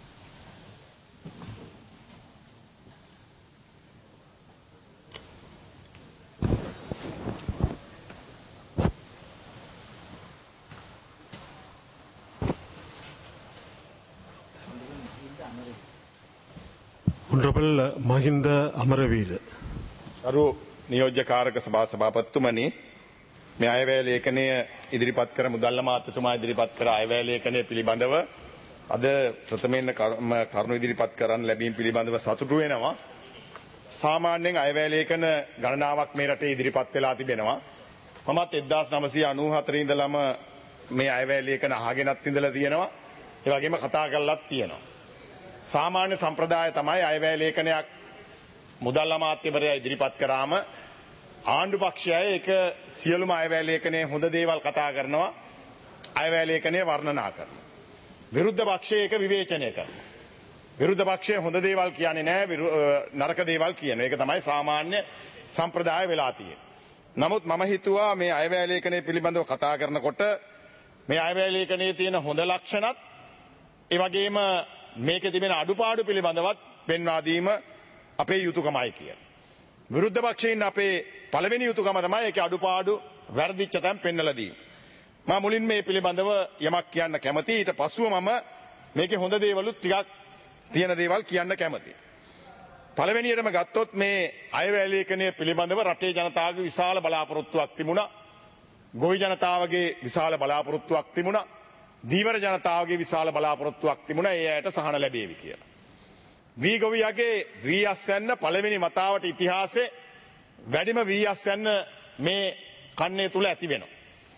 Honorable Mahinda Amaraveera. අරු නියෝජ්‍ය කාරක සභා සභාපතිතුමනි, මේ අයවැය ලේඛනය ඉදිරිපත් කර මුදල්ල මාත්‍යතුමා ඉදිරිපත් කර අයවැය ලේඛනය පිළිබඳව අද ප්‍රථමයෙන් කරුණු ඉදිරිපත් කරන්න ලැබීම පිළිබඳව සතුටු වෙනවා. සාමාන්‍යයෙන් අයවැය ලේඛන ගණනාවක් මේ රටේ ඉදිරිපත් වෙලා තිබෙනවා. මමත් එක්දාස් නවසිය අනූ හතරේ ඉඳලම මේ අයවැය ලේඛන අහගෙනත් ඉඳලා තියෙනවා. ඒ වගේම කතා කරලත් තියෙනවා. සාමාන්‍ය සම්ප්‍රදාය තමයි අයවැය ලේඛනයක් මුදල් අමාත්‍යවරයා ඉදිරිපත් කරාම ආණ්ඩු පක්ෂයයි ඒක සියලුම අයවැය ලේඛනයේ හොඳ දේවල් කතා කරනවා, අයවැය ලේඛනය වර්ණනා කරනවා. විරුද්ධ පක්ෂය ඒක විවේචනය කරනවා. විරුද්ධ පක්ෂය හොඳ දේවල් කියන්නේ නැහැ, නරක දේවල් කියනවා. ඒක තමයි සාමාන්‍ය සම්ප්‍රදාය වෙලා තියෙන්නේ. නමුත් මම හිතුවා මේ අයවැය ලේඛනය පිළිබඳව කතා කරනකොට මේ අයවැය ලේඛනයේ තියෙන හොඳ ලක්ෂණත් ඒ වගේම මේකේ තිබෙන අඩුපාඩු පිළිබඳවත් පෙන්වා දීම අපේ යුතුයකමයි කියන. විරුද්ධ පක්ෂයෙන් අපේ පළවෙනි යුතුයකම තමයි ඒකේ අඩුපාඩු වැරදිච්ච තැන් පෙන්වලා දීම. මම මුලින් මේ පිළිබඳව යමක් කියන්න කැමතියි. ඊට පස්ව මම මේකේ හොඳ දේවලුත් ටිකක් තියෙන දේවල් කියන්න කැමතියි. පළවෙනියටම ගත්තොත් මේ අයවැය ලේඛනය පිළිබඳව රටේ ජනතාවගේ විශාල බලාපොරොත්තුවක් තිබුණා. ගොවි ජනතාවගේ විශාල බලාපොරොත්තුවක් තිබුණා. දීවර ජනතාවගේ විශාල බලාපොරොත්තුවක් තිබුණා ඒ අයට සහන ලැබේවි කියලා. වී ගොවියගේ වී අස්වැන්න පළවෙනි වතාවට ඉතිහාසයේ වැඩිම වී අස්වැන්න මේ කන්නේ තුල ඇති වෙනවා.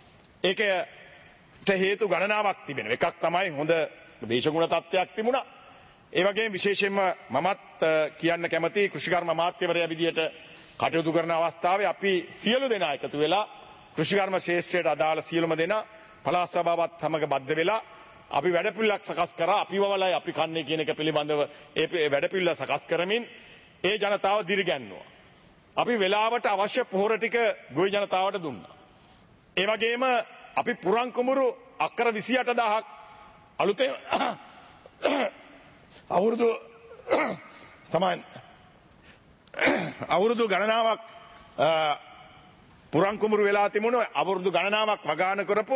ඒකට හේතු ගණනාවක් තිබෙනවා. එකක් තමයි හොඳ දේශගුණ තත්ත්වයක් තිබුණා. ඒ වගේම විශේෂයෙන්ම මමත් කියන්න කැමති කෘෂිකර්ම අමාත්‍යවරයා විදියට කටයුතු කරන අවස්ථාවේ අපි සියලු දෙනා එකතු වෙලා කෘෂිකර්ම ශේෂ්ත්‍රයට අදාළ සියලුම දෙනා පළාත් සභාවත් සමග බද්ධ වෙලා අපි වැඩපිළිවෙලක් සකස් කරා. අපි වවලයි අපි කන්නේ කියන එක පිළිබඳව ඒ වැඩපිළිවෙල සකස් කරමින් ඒ ජනතාව දිරිගැන්නුවා. අපි වෙලාවට අවශ්‍ය පොහොර ටික ගොවි ජනතාවට දුන්නා. ඒ වගේම අපි පුරන් කුඹුරු අක්කර විසිඅට දහසක් අලුතෙන් අවුරුදු සමාන අවුරුදු ගණනාවක් පුරන් කුඹුරු වෙලා තිබුණ අවුරුදු ගණනාවක් වගාන කරපු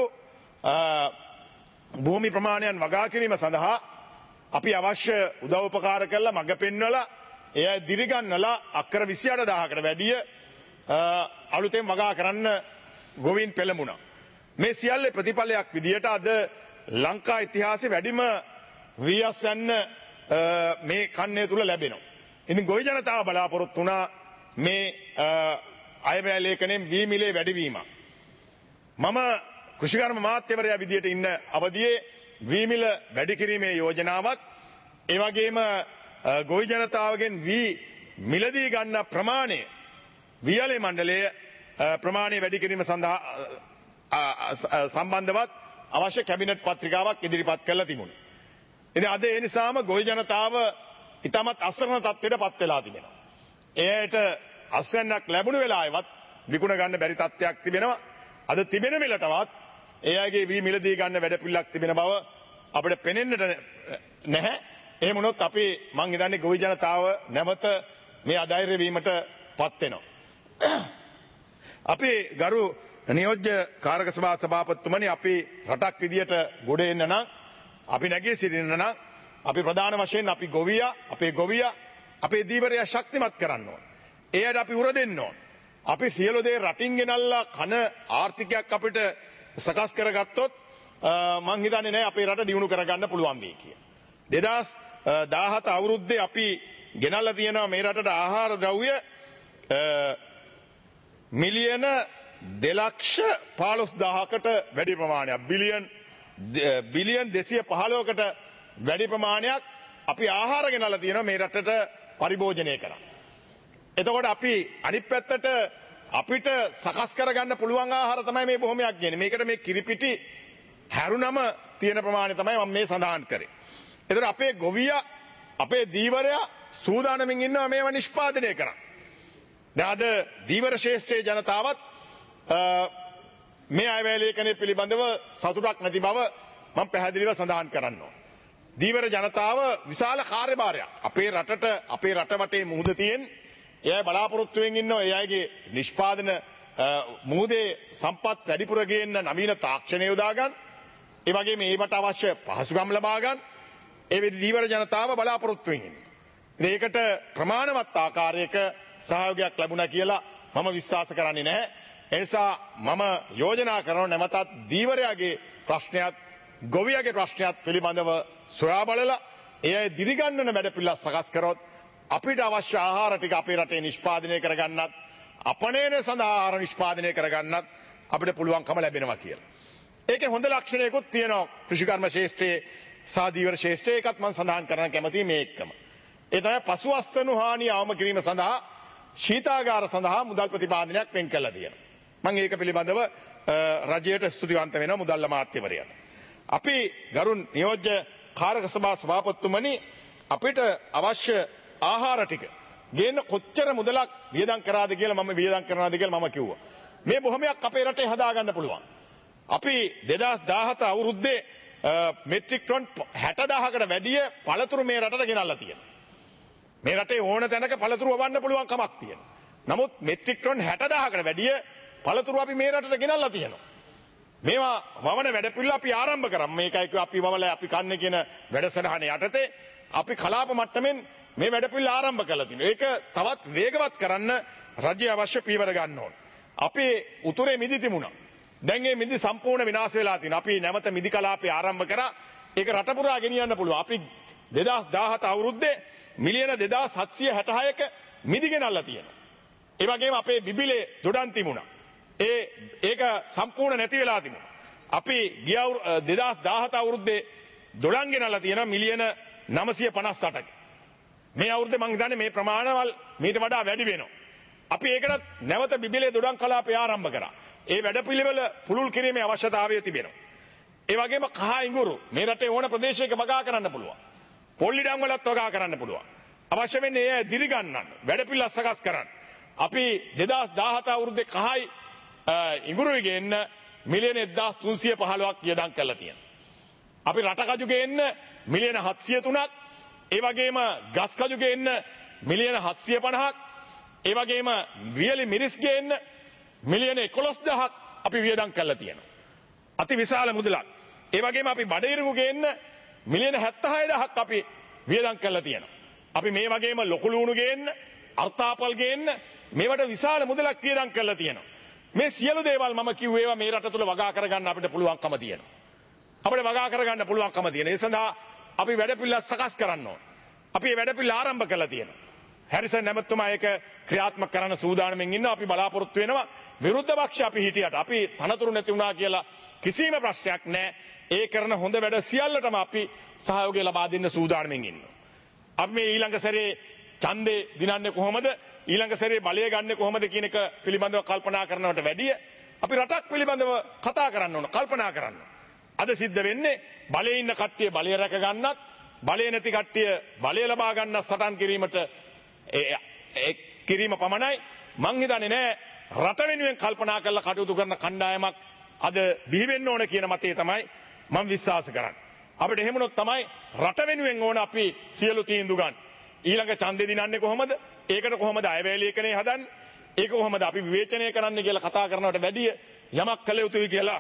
භූමි ප්‍රමාණයන් වගා කිරීම සඳහා අපි අවශ්‍ය උදව් උපකාර කරලා මඟ පෙන්වලා එය දිරිගන්නලා අක්කර විසිඅට දහසකට වැඩිය අලුතෙන් වගා කරන්න ගොවීන් පෙළඹුණා. මේ සියල්ලේ ප්‍රතිඵලයක් විදියට අද ලංකා ඉතිහාසයේ වැඩිම වී අස්වැන්න මේ කන්නේ තුල ලැබෙනවා. ඉතින් ගොවි ජනතාව බලාපොරොත්තු වුණා මේ අයවැය ලේඛනයෙන් වී මිලේ වැඩිවීම. මම කෘෂිකර්ම අමාත්‍යවරයා විදියට ඉන්න අවදියේ වී මිල වැඩි කිරීමේ යෝජනාවක් ඒ වගේම ගොවි ජනතාවගෙන් වී මිලදී ගන්න ප්‍රමාණය වියලේ මණ්ඩලයේ ප්‍රමාණය වැඩි කිරීම සඳහා සම්බන්ධවත් අවශ්‍ය කැබිනට් පත්‍රිකාවක් ඉදිරිපත් කරලා තිබුණා. ඉතින් අද ඒ නිසාම ගොවි ජනතාව ඉතාමත් අසරණ තත්ත්වයට පත් වෙලා තිබෙනවා. එයට අස්වැන්නක් ලැබුණු වෙලාවෙවත් විකුණ ගන්න බැරි තත්ත්වයක් තිබෙනවා. අද තිබෙන මිලටවත් ඒ අයගේ වී මිලදී ගන්න වැඩ පිළිලක් තිබෙන බව අපිට පෙනෙන්නට නැහැ. එහෙම වුණොත් අපි මං හිතන්නේ ගොවි ජනතාව නැවත මේ අධෛර්ය වීමට පත් වෙනවා. අපි ගරු නියෝජ්‍ය කාරක සභා සභාපතිතුමනි අපි රටක් විදියට ගොඩ එන්න නම් අපි නැගී සිටින්න නම් අපි ප්‍රධාන වශයෙන් අපි ගොවියා අපේ ගොවියා අපේ දීවරයා ශක්තිමත් කරන්න ඕන. එයට අපි උර දෙන්න ඕන. අපි සියලු දේ රටින් ගෙනල්ලා කන ආර්ථිකයක් අපිට සකස් කරගත්තොත් මං හිතන්නේ නැහැ අපේ රට දියුණු කරගන්න පුළුවන් වෙයි කියලා. දෙදාස් දාහත අවුරුද්දේ අපි ගෙනල්ලා තියෙනවා මේ රටට ආහාර ද්‍රව්‍ය මිලියන දෙලක්ෂ පහළොස් දාහකට වැඩි ප්‍රමාණයක් බිලියන් බිලියන් දෙසිය පහළොවකට වැඩි ප්‍රමාණයක් අපි ආහාර ගෙනල්ලා තියෙනවා මේ රටට පරිභෝජනය කරා. එතකොට අපි අනිත් පැත්තට අපිට සකස් කරගන්න පුළුවන් ආහාර තමයි මේ බොහොමයක් ගන්නේ. මේකට මේ කිරිපිටි හැරුණම තියෙන ප්‍රමාණය තමයි මම මේ සඳහන් කරේ. එතකොට අපේ ගොවියා අපේ දීවරයා සූදානමින් ඉන්නවා මේව නිෂ්පාදනය කරන්න. දැන් අද දීවර ශේෂ්ත්‍රයේ ජනතාවත් මේ අයවැයලේඛනය පිළිබඳව සතුටක් නැති බව මම පැහැදිලිව සඳහන් කරන්න ඕන. දීවර ජනතාව විශාල කාර්යභාරයක් අපේ රටට අපේ රට වටේ මුහුද තියෙන එයයි බලාපොරොත්තුවෙන් ඉන්නවා ඒ අයගේ නිෂ්පාදන මුහුදේ සම්පත් වැඩිපුර ගේන්න නවීන තාක්ෂණය යොදා ගන්න ඒ වගේම ඒවට අවශ්‍ය පහසුකම් ලබා ගන්න ඒ වෙදි දීවර ජනතාව බලාපොරොත්තුවෙන් ඉන්නේ. ඒකට ප්‍රමාණවත් ආකාරයක සහයෝගයක් ලැබුණා කියලා මම විශ්වාස කරන්නේ නැහැ. එනිසා මම යෝජනා කරනවා නැවතත් දීවරයාගේ ප්‍රශ්නයත් ගොවියගේ ප්‍රශ්නයත් පිළිබඳව සොයා බලලා ඒ අය දිරිගන්නන වැඩපිළිවෙළ සකස් කරොත් අපිට අවශ්‍ය ආහාර ටික අපේ රටේ නිෂ්පාදනය කරගන්නත් අපනයන සඳහා ආහාර නිෂ්පාදනය කරගන්නත් අපිට පුළුවන්කම ලැබෙනවා කියලා. ඒකේ හොඳ ලක්ෂණයකුත් තියෙනවා කෘෂිකර්ම ශාස්ත්‍රයේ සහ දීවර ශාස්ත්‍රයේ ඒකත් මම සඳහන් කරන්න කැමතියි මේ එක්කම. ඒ තමයි පසු අස්වනු හානිය අවම කිරීම සඳහා ශීතාගාර සඳහා මුදල් ප්‍රතිපාදනයක් වෙන් කළා තියෙනවා. මම ඒක පිළිබඳව රජයට ස්තුතිවන්ත වෙනවා මුදල් අමාත්‍යවරයාට. අපි ගරුන් නියෝජ්‍ය කාරක සභා සභාපතිතුමනි අපිට අවශ්‍ය ආහාර ටික ගේන්න කොච්චර මුදලක් වියදම් කරාද කියලා මම වියදම් කරනවාද කියලා මම කිව්වා. මේ බොහොමයක් අපේ රටේ හදාගන්න පුළුවන්. අපි දෙදහස් දාහත අවුරුද්දේ මෙට්‍රික් ටොන් හැට දාහකට වැඩිය පළතුරු මේ රටට ගෙනල්ලා තියෙනවා. මේ රටේ ඕන තැනක පළතුරු වවන්න පුළුවන් කමක් තියෙනවා. නමුත් මෙට්‍රික් ටොන් හැට දාහකට වැඩිය පළතුරු අපි මේ රටට ගෙනල්ලා තියෙනවා. මේවා වවන වැඩපිළිවෙල අපි ආරම්භ කරමු. මේකයි අපි වවලා අපි කන්නේ කියන වැඩසටහන යටතේ අපි කලාප මට්ටමින් මේ වැඩපිළිවෙල ආරම්භ කළා තියෙනවා. ඒක තවත් වේගවත් කරන්න රජය අවශ්‍ය පියවර ගන්න ඕන. අපේ උතුරේ මිදි තිබුණා. දැන් මේ මිදි සම්පූර්ණ විනාශ වෙලා තියෙනවා. අපි නැවත මිදි කලාපය ආරම්භ කරා. ඒක රට පුරා ගෙනියන්න පුළුවන්. අපි දෙදහස් දාහත අවුරුද්දේ මිලියන දෙදාස් හත්සිය හැටහයක මිදි ගෙනල්ලා තියෙනවා. ඒ වගේම අපේ බිබිලේ දොඩම් තිබුණා. ඒ ඒක සම්පූර්ණ නැති වෙලා තිබුණා. අපි ගිය දෙදහස් දාහත අවුරුද්දේ දොඩම් ගෙනල්ලා තියෙනවා මිලියන නවසිය පනස් අටක. මේ අවුරුද්දේ මං හිතන්නේ මේ ප්‍රමාණවල් මීට වඩා වැඩි වෙනවා. අපි ඒකටත් නැවත බිබිලේ දොඩම් කලාපය ආරම්භ කරා. ඒ වැඩපිළිවෙල පුළුල් කිරීමේ අවශ්‍යතාවය තිබෙනවා. ඒ වගේම කහ ඉඟුරු මේ රටේ ඕන ප්‍රදේශයක වගා කරන්න පුළුවන්. පොල්ලිඩම් වලත් වගා කරන්න පුළුවන්. අවශ්‍ය වෙන්නේ ඒ දිරි ගන්නන්න වැඩපිළිවෙල සකස් කරන්න. අපි දෙදහස් දාහත අවුරුද්දේ කහයි ඉඟුරුයි ගේන්න මිලියන එක්දාස් තුන්සිය පහළොවක් වියදම් කරලා තියෙනවා. අපි රටකජු ගේන්න මිලියන හත්සිය තුනක්, ඒ වගේම ගස් කජු ගේන්න මිලියන හත්සිය පනහක්, ඒ වගේම වියලි මිරිස් ගේන්න මිලියන එකොළොස් දහයක් අපි වියදම් කරලා තියෙනවා. අති විශාල මුදලක්. ඒ වගේම අපි බඩිරුගු ගේන්න මිලියන හැත්තහය දහයක් අපි වියදම් කරලා තියෙනවා. අපි මේ වගේම ලොකු ලුණු ගේන්න, අර්තාපල් ගේන්න මේවට විශාල මුදලක් වියදම් කරලා තියෙනවා. මේ සියලු දේවල් මම කිව්වේ ඒවා මේ රට තුල වගා කරගන්න අපිට පුළුවන්කම තියෙනවා. අපිට වගා කරගන්න පුළුවන්කම තියෙන. ඒ සඳහා අපි වැඩපිළිවෙල සකස් කරන්න ඕන. අපි මේ වැඩපිළිවෙල ආරම්භ කළා තියෙනවා. හැරිසන් නැමතුමා ඒක ක්‍රියාත්මක කරන සූදානම්ෙන් ඉන්නවා. අපි බලාපොරොත්තු වෙනවා විරුද්ධ පක්ෂ අපි හිටියට අපි තනතුරු නැති වුණා කියලා කිසිම ප්‍රශ්නයක් නැහැ. ඒ කරන හොඳ වැඩ සියල්ලටම අපි සහයෝගය ලබා දෙන්න සූදානම්ෙන් ඉන්නවා. අපි මේ ඊළඟ සැරේ ඡන්දේ දිනන්නේ කොහොමද? ඊළඟ සැරේ බලය ගන්න කොහොමද කියන එක පිළිබඳව කල්පනා කරනවට වැඩිය අපි රටක් පිළිබඳව කතා කරන්න ඕන, කල්පනා කරන්න. අද සිද්ධ වෙන්නේ බලයේ ඉන්න කට්ටිය බලය රැක ගන්නත්, බලය නැති කට්ටිය බලය ලබා ගන්නත් සටන් කිරීමට ඒ කිරීම පමණයි. මං හිතන්නේ නෑ රට වෙනුවෙන් කල්පනා කරලා කටයුතු කරන කණ්ඩායමක් අද බිහි වෙන්න ඕන කියන මතය තමයි මම විශ්වාස කරන්නේ. අපිට එහෙමනොත් තමයි රට වෙනුවෙන් ඕන අපි සියලු තීන්දුව ගන්න. ඊළඟ ඡන්දේ දිනන්නේ කොහොමද? ඒකට කොහොමද අයවැයලේඛනේ හදන්නේ? ඒක කොහොමද අපි විවේචනය කරන්න කියලා කතා කරනවට වැඩිය යමක් කළ යුතුයි කියලා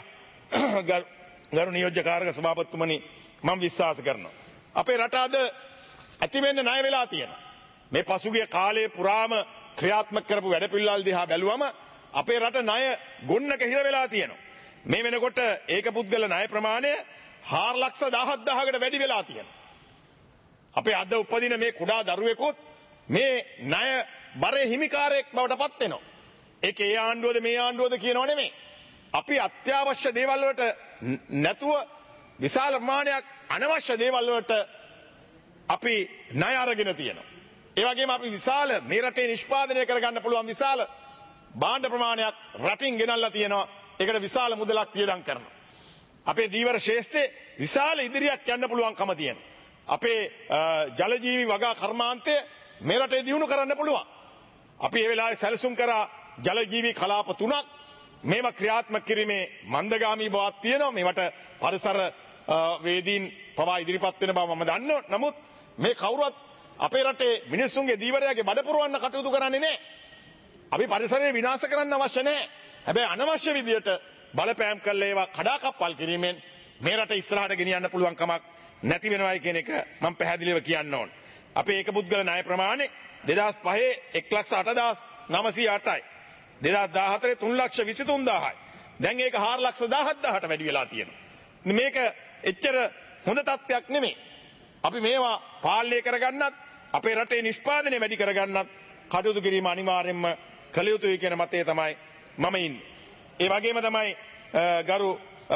ගරු නියෝජ්‍ය කාර්ක සභාපතිතුමනි මම විශ්වාස කරනවා. අපේ රට අද ඇති වෙන්න ණය වෙලා තියෙනවා. මේ පසුගිය කාලයේ පුරාම ක්‍රියාත්මක කරපු වැඩපිළිවෙල දිහා බැලුවම අපේ රට ණය ගොන්නක හිර වෙලා තියෙනවා. මේ වෙනකොට ඒක පුද්ගල ණය ප්‍රමාණය හාර ලක්ෂ දහහකට වැඩි වෙලා තියෙනවා. අපේ අද උපදින මේ කුඩා දරුවෙකුත් මේ ණය බරේ හිමිකාරයෙක් බවට පත් වෙනවා. ඒක ඒ ආණ්ඩුවද මේ ආණ්ඩුවද කියනව නෙමෙයි. අපි අත්‍යවශ්‍ය දේවල් වලට නැතුව විශාල ප්‍රමාණයක් අනවශ්‍ය දේවල් වලට අපි ණය අරගෙන තියෙනවා. ඒ වගේම අපි විශාල මේ රටේ නිෂ්පාදනය කරගන්න පුළුවන් විශාල භාණ්ඩ ප්‍රමාණයක් රටින් ගෙනල්ලා තියෙනවා. ඒකට විශාල මුදලක් වියදම් කරනවා. අපේ දීවර ශේෂ්ත්‍රයේ විශාල ඉදිරියක් යන්න පුළුවන්කම තියෙනවා. අපේ ජල ජීවි වගා කර්මාන්තය මේ රටේ දියුණු කරන්න පුළුවන්. අපි ඒ වෙලාවේ සැලසුම් කරා ජල ජීවි කලාප තුනක් මේවා ක්‍රියාත්මක කිරීමේ මන්දගාමී බවක් තියෙනවා. මේවට පරිසර වේදීන් පවා ඉදිරිපත් වෙන බව මම දන්නවා. නමුත් මේ කවුරුත් අපේ රටේ මිනිස්සුන්ගේ දීවරයාගේ බඩ පුරවන්න කටයුතු කරන්නේ නැහැ. අපි පරිසරය විනාශ කරන්න අවශ්‍ය නැහැ. හැබැයි අනවශ්‍ය විදියට බලපෑම් කළා ඒවා කඩාකප්පල් කිරීමෙන් මේ රට ඉස්සරහට ගෙනියන්න පුළුවන් කමක් නැති වෙනවයි කියන එක මම පැහැදිලිව කියන්න ඕන. අපේ ඒක පුද්ගල ණය ප්‍රමාණය දෙදහස් පහේ එක් ලක්ෂ අටදාස් නවසිය අටයි. දෙදහස් දාහතරේ තුන් ලක්ෂ විසිතුන් දාහයි. දැන් ඒක හාර ලක්ෂ දහහට වැඩි වෙලා තියෙනවා. මේක එච්චර හොඳ තත්ත්වයක් නෙමෙයි. අපි මේවා පාලනය කරගන්නත් අපේ රටේ නිෂ්පාදනය වැඩි කරගන්නත් කටයුතු කිරීම අනිවාර්යෙන්ම කළ යුතුයි කියන මතය තමයි මම ඉන්නේ. ඒ වගේම තමයි ගරු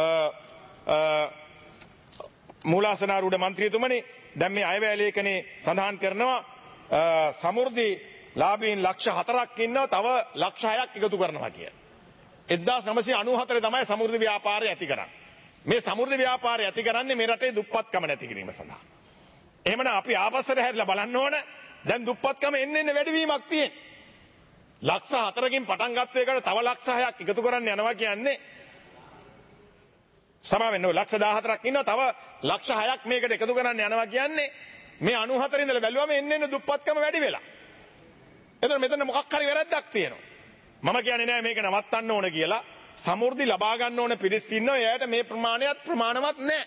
මූලාසනාරූඪ මන්ත්‍රීතුමනි දැන් මේ අයවැය ලේඛනයේ සඳහන් කරනවා සමෘද්ධි ලාභීන් ලක්ෂ හතරක් ඉන්නවා තව ලක්ෂ හයක් එකතු කරනවා කියලා. එක්දාස් නවසිය අනූහතරේ තමයි සමෘද්ධි ව්‍යාපාරය ඇති කරන්නේ. මේ සමෘද්ධි ව්‍යාපාරය ඇති කරන්නේ මේ රටේ දුප්පත්කම නැති කිරීම සඳහා. එහෙමනම් අපි ආපස්සට හැරිලා බලන්න ඕන දැන් දුප්පත්කම එන්න එන්න වැඩිවීමක් තියෙන. ලක්ෂ හතරකින් පටන් ගත්ත එකට තව ලක්ෂ හයක් එකතු කරන්න යනවා කියන්නේ සමා වෙන්න ලක්ෂ දහහතරක් ඉන්නවා තව ලක්ෂ හයක් මේකට එකතු කරන්න යනවා කියන්නේ මේ අනූහතර ඉඳලා බැලුවම එන්න එන්න දුප්පත්කම වැඩි වෙලා. එතකොට මෙතන මොකක් හරි වැරද්දක් තියෙනවා. මම කියන්නේ නෑ මේක නවත්තන්න ඕන කියලා. සමෘද්ධි ලබා ගන්න ඕන පිරිස් ඉන්නවා. එයාට මේ ප්‍රමාණයත් ප්‍රමාණවත් නෑ.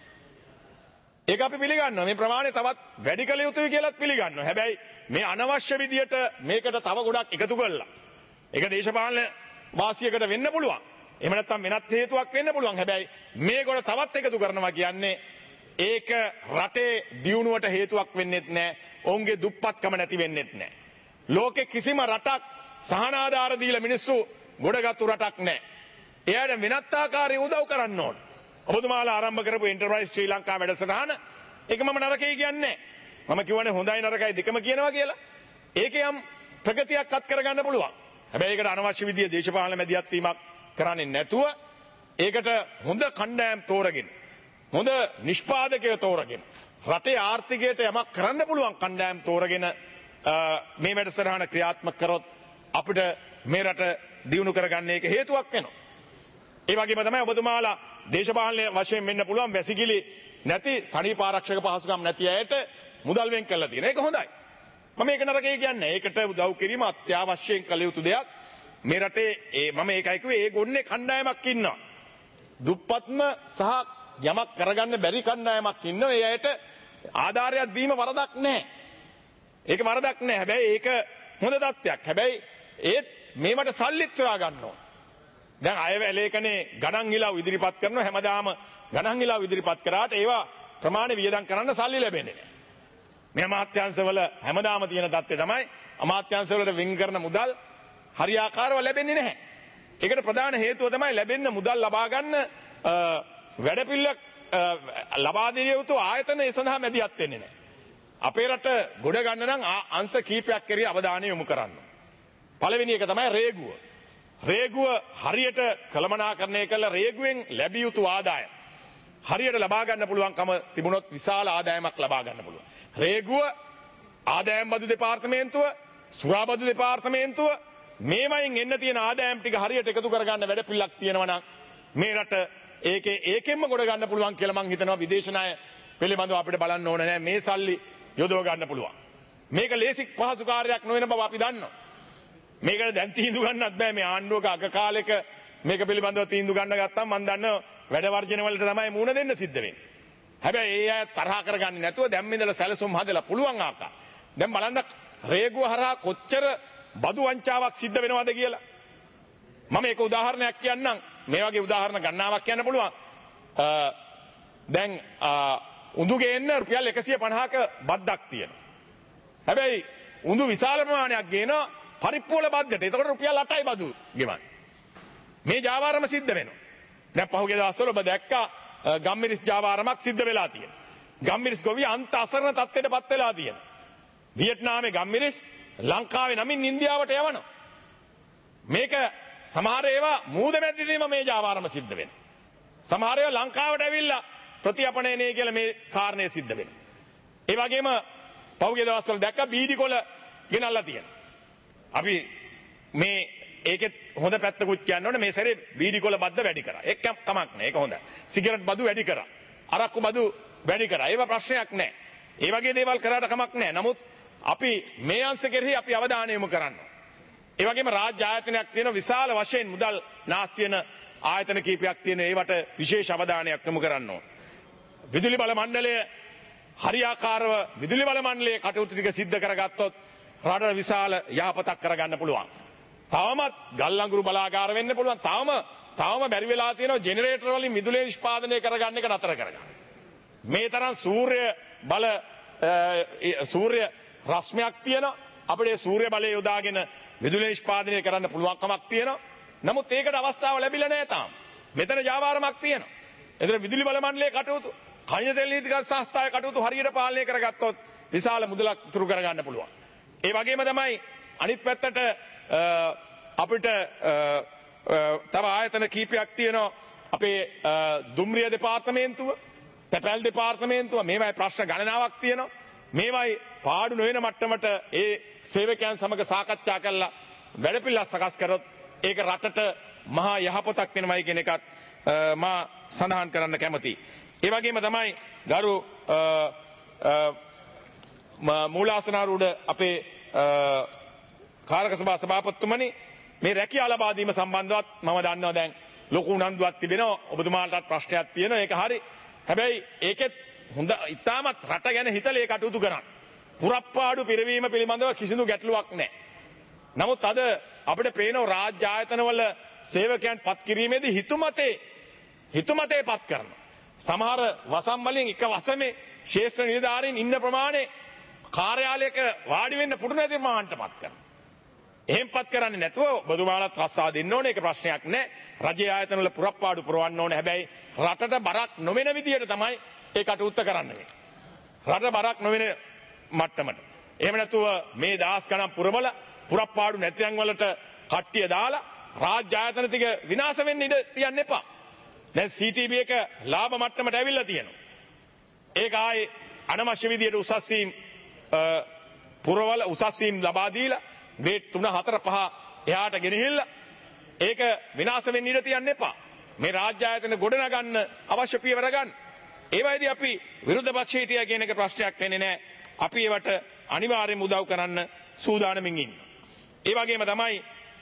ඒක අපි පිළිගන්නවා. මේ ප්‍රමාණය තවත් වැඩි කළ යුතුයි කියලාත් පිළිගන්නවා. හැබැයි මේ අනවශ්‍ය විදියට මේකට තව ගොඩක් එකතු කළා. ඒක දේශපාලන වාසියකට වෙන්න පුළුවන්. එහෙම නැත්නම් වෙනත් හේතුවක් වෙන්න පුළුවන්. හැබැයි මේ කොට තවත් එකතු කරනවා කියන්නේ ඒක රටේ දියුණුවට හේතුවක් වෙන්නෙත් නෑ. ඔවුන්ගේ දුප්පත්කම නැති වෙන්නෙත් නෑ. ලෝකේ කිසිම රටක් සහන ආධාර දීලා මිනිස්සු ගොඩගත්තු රටක් නෑ. එයාට වෙනත් ආකාරයේ උදව් කරන්න ඕන. ඔබතුමාලා ආරම්භ කරපු එන්ටර්ප්‍රයිස් ශ්‍රී ලංකා වැඩසටහන ඒක මම නරකයි කියන්නේ නෑ. මම කියවනේ හොඳයි නරකයි දෙකම කියනවා කියලා. ඒකේ යම් ප්‍රගතියක් අත් කරගන්න පුළුවන්. හැබැයි ඒකට අනවශ්‍ය විදිය දේශපාලන මැදිහත් වීමක් කරන්නේ නැතුව ඒකට හොඳ කණ්ඩායම් තෝරගෙන හොඳ නිෂ්පාදකයෝ තෝරගෙන රටේ ආර්ථිකයට යමක් කරන්න පුළුවන් කණ්ඩායම් තෝරගෙන මේ වැඩසටහන ක්‍රියාත්මක කරොත් අපිට මේ රට දියුණු කරගන්න එක හේතුවක් වෙනවා. ඒ වගේම තමයි ඔබතුමාලා දේශපාලන වශයෙන් වෙන්න පුළුවන් වැසිකිලි නැති සනීප ආරක්ෂක පහසුකම් නැති අයට මුදල් වෙන් කරලා තියෙන. ඒක හොඳයි. මම මේක නරකයි කියන්නේ. ඒකට උදව් කිරීම අත්‍යවශ්‍යයෙන් කළ යුතු දෙයක්. මේ රටේ ඒ මම ඒකයි කිව්වේ ඒ ගොන්නේ කණ්ඩායමක් ඉන්නවා. දුප්පත්ම සහ යමක් කරගන්න බැරි කණ්ඩායමක් ඉන්නවා. ඒ අයට ආධාරයක් දීම වරදක් නැහැ. ඒක වරදක් නැහැ. හැබැයි ඒක හොඳ තත්ත්වයක්. හැබැයි ඒත් මේවට සල්ලිත් හොයා ගන්න ඕන. දැන් අයවැය ලේඛනයේ ගණන් හිලාව ඉදිරිපත් කරනවා. හැමදාම ගණන් හිලාව ඉදිරිපත් කරාට ඒවා ප්‍රමාණය වියදම් කරන්න සල්ලි ලැබෙන්නේ නැහැ. මේ අමාත්‍යාංශවල හැමදාම තියෙන தත්ත්වය තමයි අමාත්‍යාංශවලට වෙන් කරන මුදල් හරියාකාරව ලැබෙන්නේ නැහැ. ඒකට ප්‍රධාන හේතුව තමයි ලැබෙන්න මුදල් ලබා ගන්න වැඩපිළිවෙලක් ලබා දිය යුතු ආයතන ඒ සඳහා මැදිහත් වෙන්නේ නැහැ. අපේ රට ගොඩ ගන්න නම් අංශ කීපයක් කෙරෙහි අවධානය යොමු කරන්න. පළවෙනි එක තමයි රේගුව. රේගුව හරියට කළමනාකරණය කළ රේගුවෙන් ලැබිය යුතු ආදායම හරියට ලබා ගන්න පුළුවන්කම තිබුණොත් විශාල ආදායමක් ලබා ගන්න පුළුවන්. රේගුව ආදායම් බදු දෙපාර්තමේන්තුව සුරාබදු දෙපාර්තමේන්තුව මේවයින් එන්න තියෙන ආදායම් ටික හරියට එකතු කරගන්න වැඩ පිළිලක් තියෙනවා නම් මේ රට ඒකේ ඒකෙන්ම ගොඩ ගන්න පුළුවන් කියලා මං හිතනවා. විදේශ ණය පිළිබඳව අපිට බලන්න ඕන නෑ. මේ සල්ලි යොදව ගන්න පුළුවන්. මේක ලේසි පහසු කාර්යයක් නොවන බව අපි දන්නවා. මේකට දැන් තීන්දුව ගන්නත් බෑ. මේ ආණ්ඩුවක අග කාලෙක මේක පිළිබඳව තීන්දුව ගන්න ගත්තාම මම දන්නවා වැඩ වර්ජන වලට තමයි මුණ දෙන්න සිද්ධ වෙන්නේ. හැබැයි ඒ අය තරහ කරගන්නේ නැතුව දැන් ඉඳලා සැලසුම් හදලා පුළුවන් ආකාර. දැන් බලන්න රේගුව හරහා කොච්චර බදු වංචාවක් සිද්ධ වෙනවද කියලා. මම ඒක උදාහරණයක් කියන්නම්. මේ වගේ උදාහරණ ගණනාවක් කියන්න පුළුවන්. දැන් උඳු ගේන්න රුපියල් එකසිය පනහක බද්දක් තියෙනවා. හැබැයි උඳු විශාල ප්‍රමාණයක් ගේනවා පරිප්පුවල බද්දට. එතකොට රුපියල් අටයි බදු ගෙවන්න. මේ ජාවාරම සිද්ධ වෙනවා. දැන් පහුගිය දවස්වල ඔබ දැක්කා ගම්මිරිස් ජාවාරමක් සිද්ධ වෙලා තියෙනවා. ගම්මිරිස් ගොවිය අන්ත අසරණ තත්ත්වයට පත් වෙලා තියෙනවා. වියට්නාමේ ගම්මිරිස් ලංකාවේ නමින් ඉන්දියාවට යවනවා. මේක සමහර ඒවා මූද මැද්දේදීම මේ ජාවාරම සිද්ධ වෙනවා. සමහර ඒවා ලංකාවට ඇවිල්ලා ප්‍රතිඅපනයනේ කියලා මේ කාරණේ සිද්ධ වෙනවා. ඒ වගේම පහුගිය දවස්වල දැක්කා බීඩි කොළ ගෙනල්ලා තියෙනවා. අපි මේ ඒකෙත් හොඳ පැත්තකුත් කියන්න ඕනේ මේ සැරේ බීඩි කොළ බද්ද වැඩි කරා. ඒක කමක් නෑ. ඒක හොඳයි. සිගරට් බදු වැඩි කරා. අරක්කු බදු වැඩි කරා. ඒව ප්‍රශ්නයක් නෑ. ඒ වගේ දේවල් කරාට කමක් නෑ. නමුත් අපි මේ අංශ කෙරෙහි අපි අවධානය යොමු කරන්න. ඒ වගේම රාජ්‍ය ආයතනයක් තියෙන විශාල වශයෙන් මුදල් නාස්ති වෙන ආයතන කීපයක් තියෙන ඒවට විශේෂ අවධානයක් යොමු කරන්න ඕන. විදුලි බල මණ්ඩලය හරියාකාරව විදුලි බල මණ්ඩලයේ කටයුතු ටික සිද්ධ කරගත්තොත් රටට විශාල යහපතක් කරගන්න පුළුවන්. තවමත් ගල් අඟුරු බලාගාර වෙන්න පුළුවන්. තවම තවම බැරි වෙලා තියෙනවා ජෙනරේටර් වලින් විදුලිය නිෂ්පාදනය කරගන්න එක නතර කරගන්න. මේ තරම් සූර්ය බල සූර්ය රශ්මියක් තියෙනවා. අපිට සූර්ය බලය යොදාගෙන විදුලිය නිෂ්පාදනය කරන්න පුළුවන්කමක් තියෙනවා. නමුත් ඒකට අවස්ථාව ලැබිලා නැහැ තාම. මෙතන ජාවාරමක් තියෙනවා. එතන විදුලි බල මණ්ඩලයේ කටයුතු, ඛනිජ තෙල් නීතිගත සංස්ථාවේ කටයුතු හරියට පාලනය කරගත්තොත් විශාල මුදලක් ඉතුරු කරගන්න පුළුවන්. ඒ වගේම තමයි අනිත් පැත්තට අපිට තව ආයතන කීපයක් තියෙනවා. අපේ දුම්රිය දෙපාර්තමේන්තුව, තැපැල් දෙපාර්තමේන්තුව, මේවායි ප්‍රශ්න ගණනාවක් තියෙනවා. මේවායි පාඩු නොවන මට්ටමට ඒ සේවකයන් සමග සාකච්ඡා කරලා වැඩපිළිවෙළ සකස් කරොත් ඒක රටට මහා යහපතක් වෙනවයි කියන එකත් මා සඳහන් කරන්න කැමතියි. ඒ වගේම තමයි ගරු මූලාසනාරූඪ අපේ කාරක සභා සභාපතිතුමනි මේ රැකියාව ලබා දීම සම්බන්ධවත් මම දන්නවා දැන් ලොකු උනන්දුවක් තිබෙනවා. ඔබතුමාලටත් ප්‍රශ්නයක් තියෙනවා. ඒක හරි. හැබැයි ඒකෙත් හොඳ ඉතාමත් රට ගැන හිතලා ඒ කටයුතු කරන්න. පුරප්පාඩු පිරවීම පිළිබඳව කිසිදු ගැටලුවක් නැහැ. නමුත් අද අපිට පේන රාජ්‍ය ආයතනවල සේවකයන් පත් කිරීමේදී හිතුමතේ හිතුමතේ පත් කරනවා. සමහර වසම් වලින් එක වසමේ ශේෂ්ඨ නිලධාරීන් ඉන්න ප්‍රමාණය කාර්යාලයක වාඩි වෙන්න පුඩු නැති ප්‍රමාණයට පත් කරනවා. එහෙම පත් කරන්නේ නැතුව බදුමාලත් රස්සා දෙන්න ඕනේ. ඒක ප්‍රශ්නයක් නැහැ. රජයේ ආයතනවල පුරප්පාඩු පුරවන්න ඕනේ. හැබැයි රටට බරක් නොවන විදියට තමයි ඒ කටයුත්ත කරන්නේ. රට බරක් නොවන මට්ටමට. එහෙම නැතුව මේ දහස් ගණන් පුරවල පුරප්පාඩු නැති තැන් වලට කට්ටිය දාලා රාජ්‍ය ආයතන ටික විනාශ වෙන්න ඉඩ තියන්න එපා. දැන් සී ටී බී එක ලාභ මට්ටමට ඇවිල්ලා තියෙනවා. ඒක ආයේ අනවශ්‍ය විදියට උසස් වීම පුරවල උසස් වීම ලබා දීලා ග්‍රේඩ් තුන හතර පහ එහාට ගෙනහිල්ලා ඒක විනාශ වෙන්න ඉඩ තියන්න එපා. මේ රාජ්‍ය ආයතන ගොඩනගන්න අවශ්‍ය පියවර ගන්න. ඒ වයිදී අපි විරුද්ධ පක්ෂයට හිටියා කියන එක ප්‍රශ්නයක් වෙන්නේ නැහැ. අපි ඒවට අනිවාර්යයෙන්ම උදව් කරන්න සූදානමින් ඉන්නවා. ඒ වගේම තමයි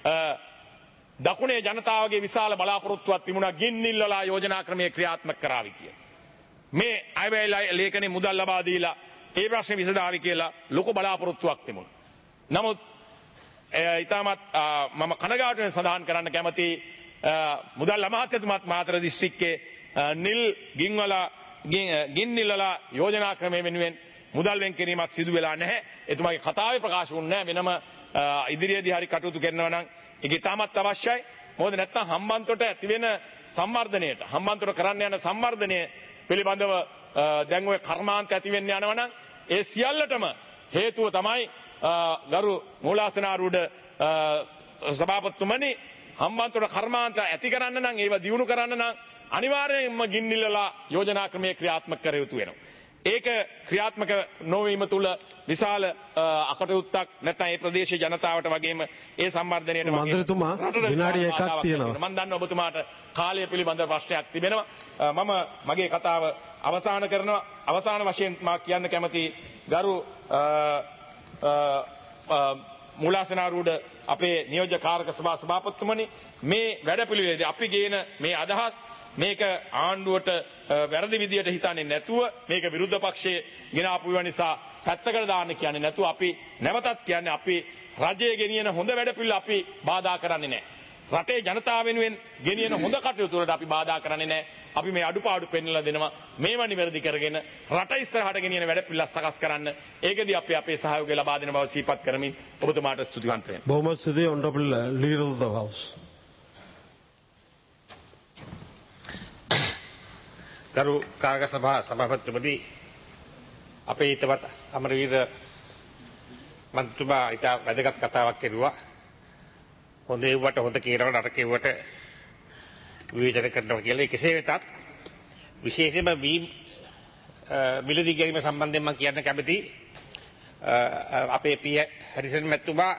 දකුණේ ජනතාවගේ විශාල බලාපොරොත්තුවක් තිබුණා ගින්නිල්ලලා යෝජනා ක්‍රමයේ ක්‍රියාත්මක කරાવી කියලා. මේ අයවැය ලේඛනයේ මුදල් ලබා දීලා ඒ ප්‍රශ්නේ විසඳාවි කියලා ලොකු බලාපොරොත්තුවක් තිබුණා. නමුත් ඊටමත් මම කනගාටුවෙන් සඳහන් කරන්න කැමති මුදල් අමාත්‍යතුමත් මාතර දිස්ත්‍රික්කයේ නිල් ගින්වල ගින්නිල්ලලා යෝජනා ක්‍රමයේ වෙනුවෙන් මුදල් වෙන් කිරීමක් සිදු වෙලා නැහැ. එතුමාගේ කතාවේ ප්‍රකාශ වුණේ නැහැ. වෙනම ඉදිරියේදී හරි කටයුතු කරනවා නම් ඒක ඉතාමත් අවශ්‍යයි. මොකද නැත්නම් හම්බන්තොට ඇති වෙන සංවර්ධනයට හම්බන්තොට කරන්න යන සංවර්ධනය පිළිබඳව දැන් ඔය කර්මාන්ත ඇති වෙන්න යනවා නම් ඒ සියල්ලටම හේතුව තමයි ගරු මූලාසනාරූඪ සභාපතිතුමනි හම්බන්තොට කර්මාන්ත ඇති කරන්න නම් ඒව දියුණු කරන්න නම් අනිවාර්යයෙන්ම ගින්නිල්ලලා යෝජනා ක්‍රමයේ ක්‍රියාත්මක කර යුතු වෙනවා. ඒක ක්‍රියාත්මක නොවීම තුළ විශාල අකටයුත්තක් නැත්නම් ඒ ප්‍රදේශයේ ජනතාවට වගේම ඒ සම්වර්ධනයට මන්ත්‍රීතුමා විනාඩි එකක් තියෙනවා. මම දන්නවා ඔබතුමාට කාලය පිළිබඳ ප්‍රශ්නයක් තිබෙනවා. මම මගේ කතාව අවසන් කරනවා. අවසාන වශයෙන් මා කියන්න කැමති ගරු මූලාසනාරූඪ අපේ නියෝජ්‍ය කාරක සභා සභාපතිතුමනි මේ වැඩපිළිවෙලදී අපි ගේන මේ අදහස් මේක ආණ්ඩුවට වැරදි විදියට හිතන්නේ නැතුව මේක විරුද්ධ පක්ෂයේ ගෙනාපු නිසා පැත්තකට දාන්න කියන්නේ නැතුව අපි නැවතත් කියන්නේ අපි රජයේ ගෙනියන හොඳ වැඩපිළිවෙල අපි බාධා කරන්නේ නැහැ. රටේ ජනතාව වෙනුවෙන් ගෙනියන හොඳ කටයුතු වලට අපි බාධා කරන්නේ නැහැ. අපි මේ අඩුපාඩු පෙන්වලා දෙනවා. මේවා නිවැරදි කරගෙන රට ඉස්සරහට ගෙනියන වැඩ පිළිවෙල සකස් කරන්න. ඒකදී අපි අපේ සහයෝගය ලබා දෙන බව සිහිපත් කරමින් ඔබතුමාට ස්තුතිවන්ත වෙනවා. බොහොම ස්තුතියි honorable leader of the house. ගරු කාර්ය සභා සභාපතිතුමනි අපේ හිතවත් අමරවීර මන්ත්‍රීතුමා ඉතා වැදගත් කතාවක් කෙරුවා. හොඳ ඒවට හොඳ කියනවා නරක ඒවට විවේචන කරනවා කියලා. කෙසේ වෙතත් විශේෂයෙන්ම වී මිලදී ගැනීම සම්බන්ධයෙන් මම කියන්න කැමතියි. අපේ පී හැරිසන් මැතිතුමා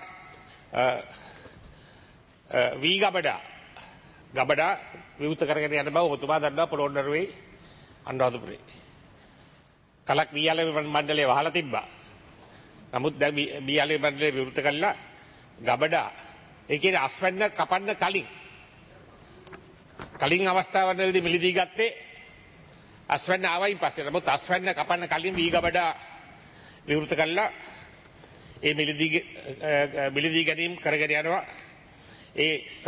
වී ගබඩා ගබඩා විවෘත කරගෙන යන බව ඔබතුමා දන්නවා පොළොන්නරුවේ අනුරාධපුරේ. කලක් වීයාලේ මණ්ඩලය වහලා තිබ්බා. නමුත් දැන් වීයාලේ මණ්ඩලය විවෘත කළා ගබඩා ඒ කියන්නේ අස්වැන්න කපන්න කලින් කලින් අවස්ථාවවලදී මිලදී ගත්තේ අස්වැන්න ආවයින් පස්සේ. නමුත් අස්වැන්න කපන්න කලින් වී ගබඩා විවෘත කළා. ඒ මිලදී මිලදී ගැනීම කරගෙන යනවා. ඒ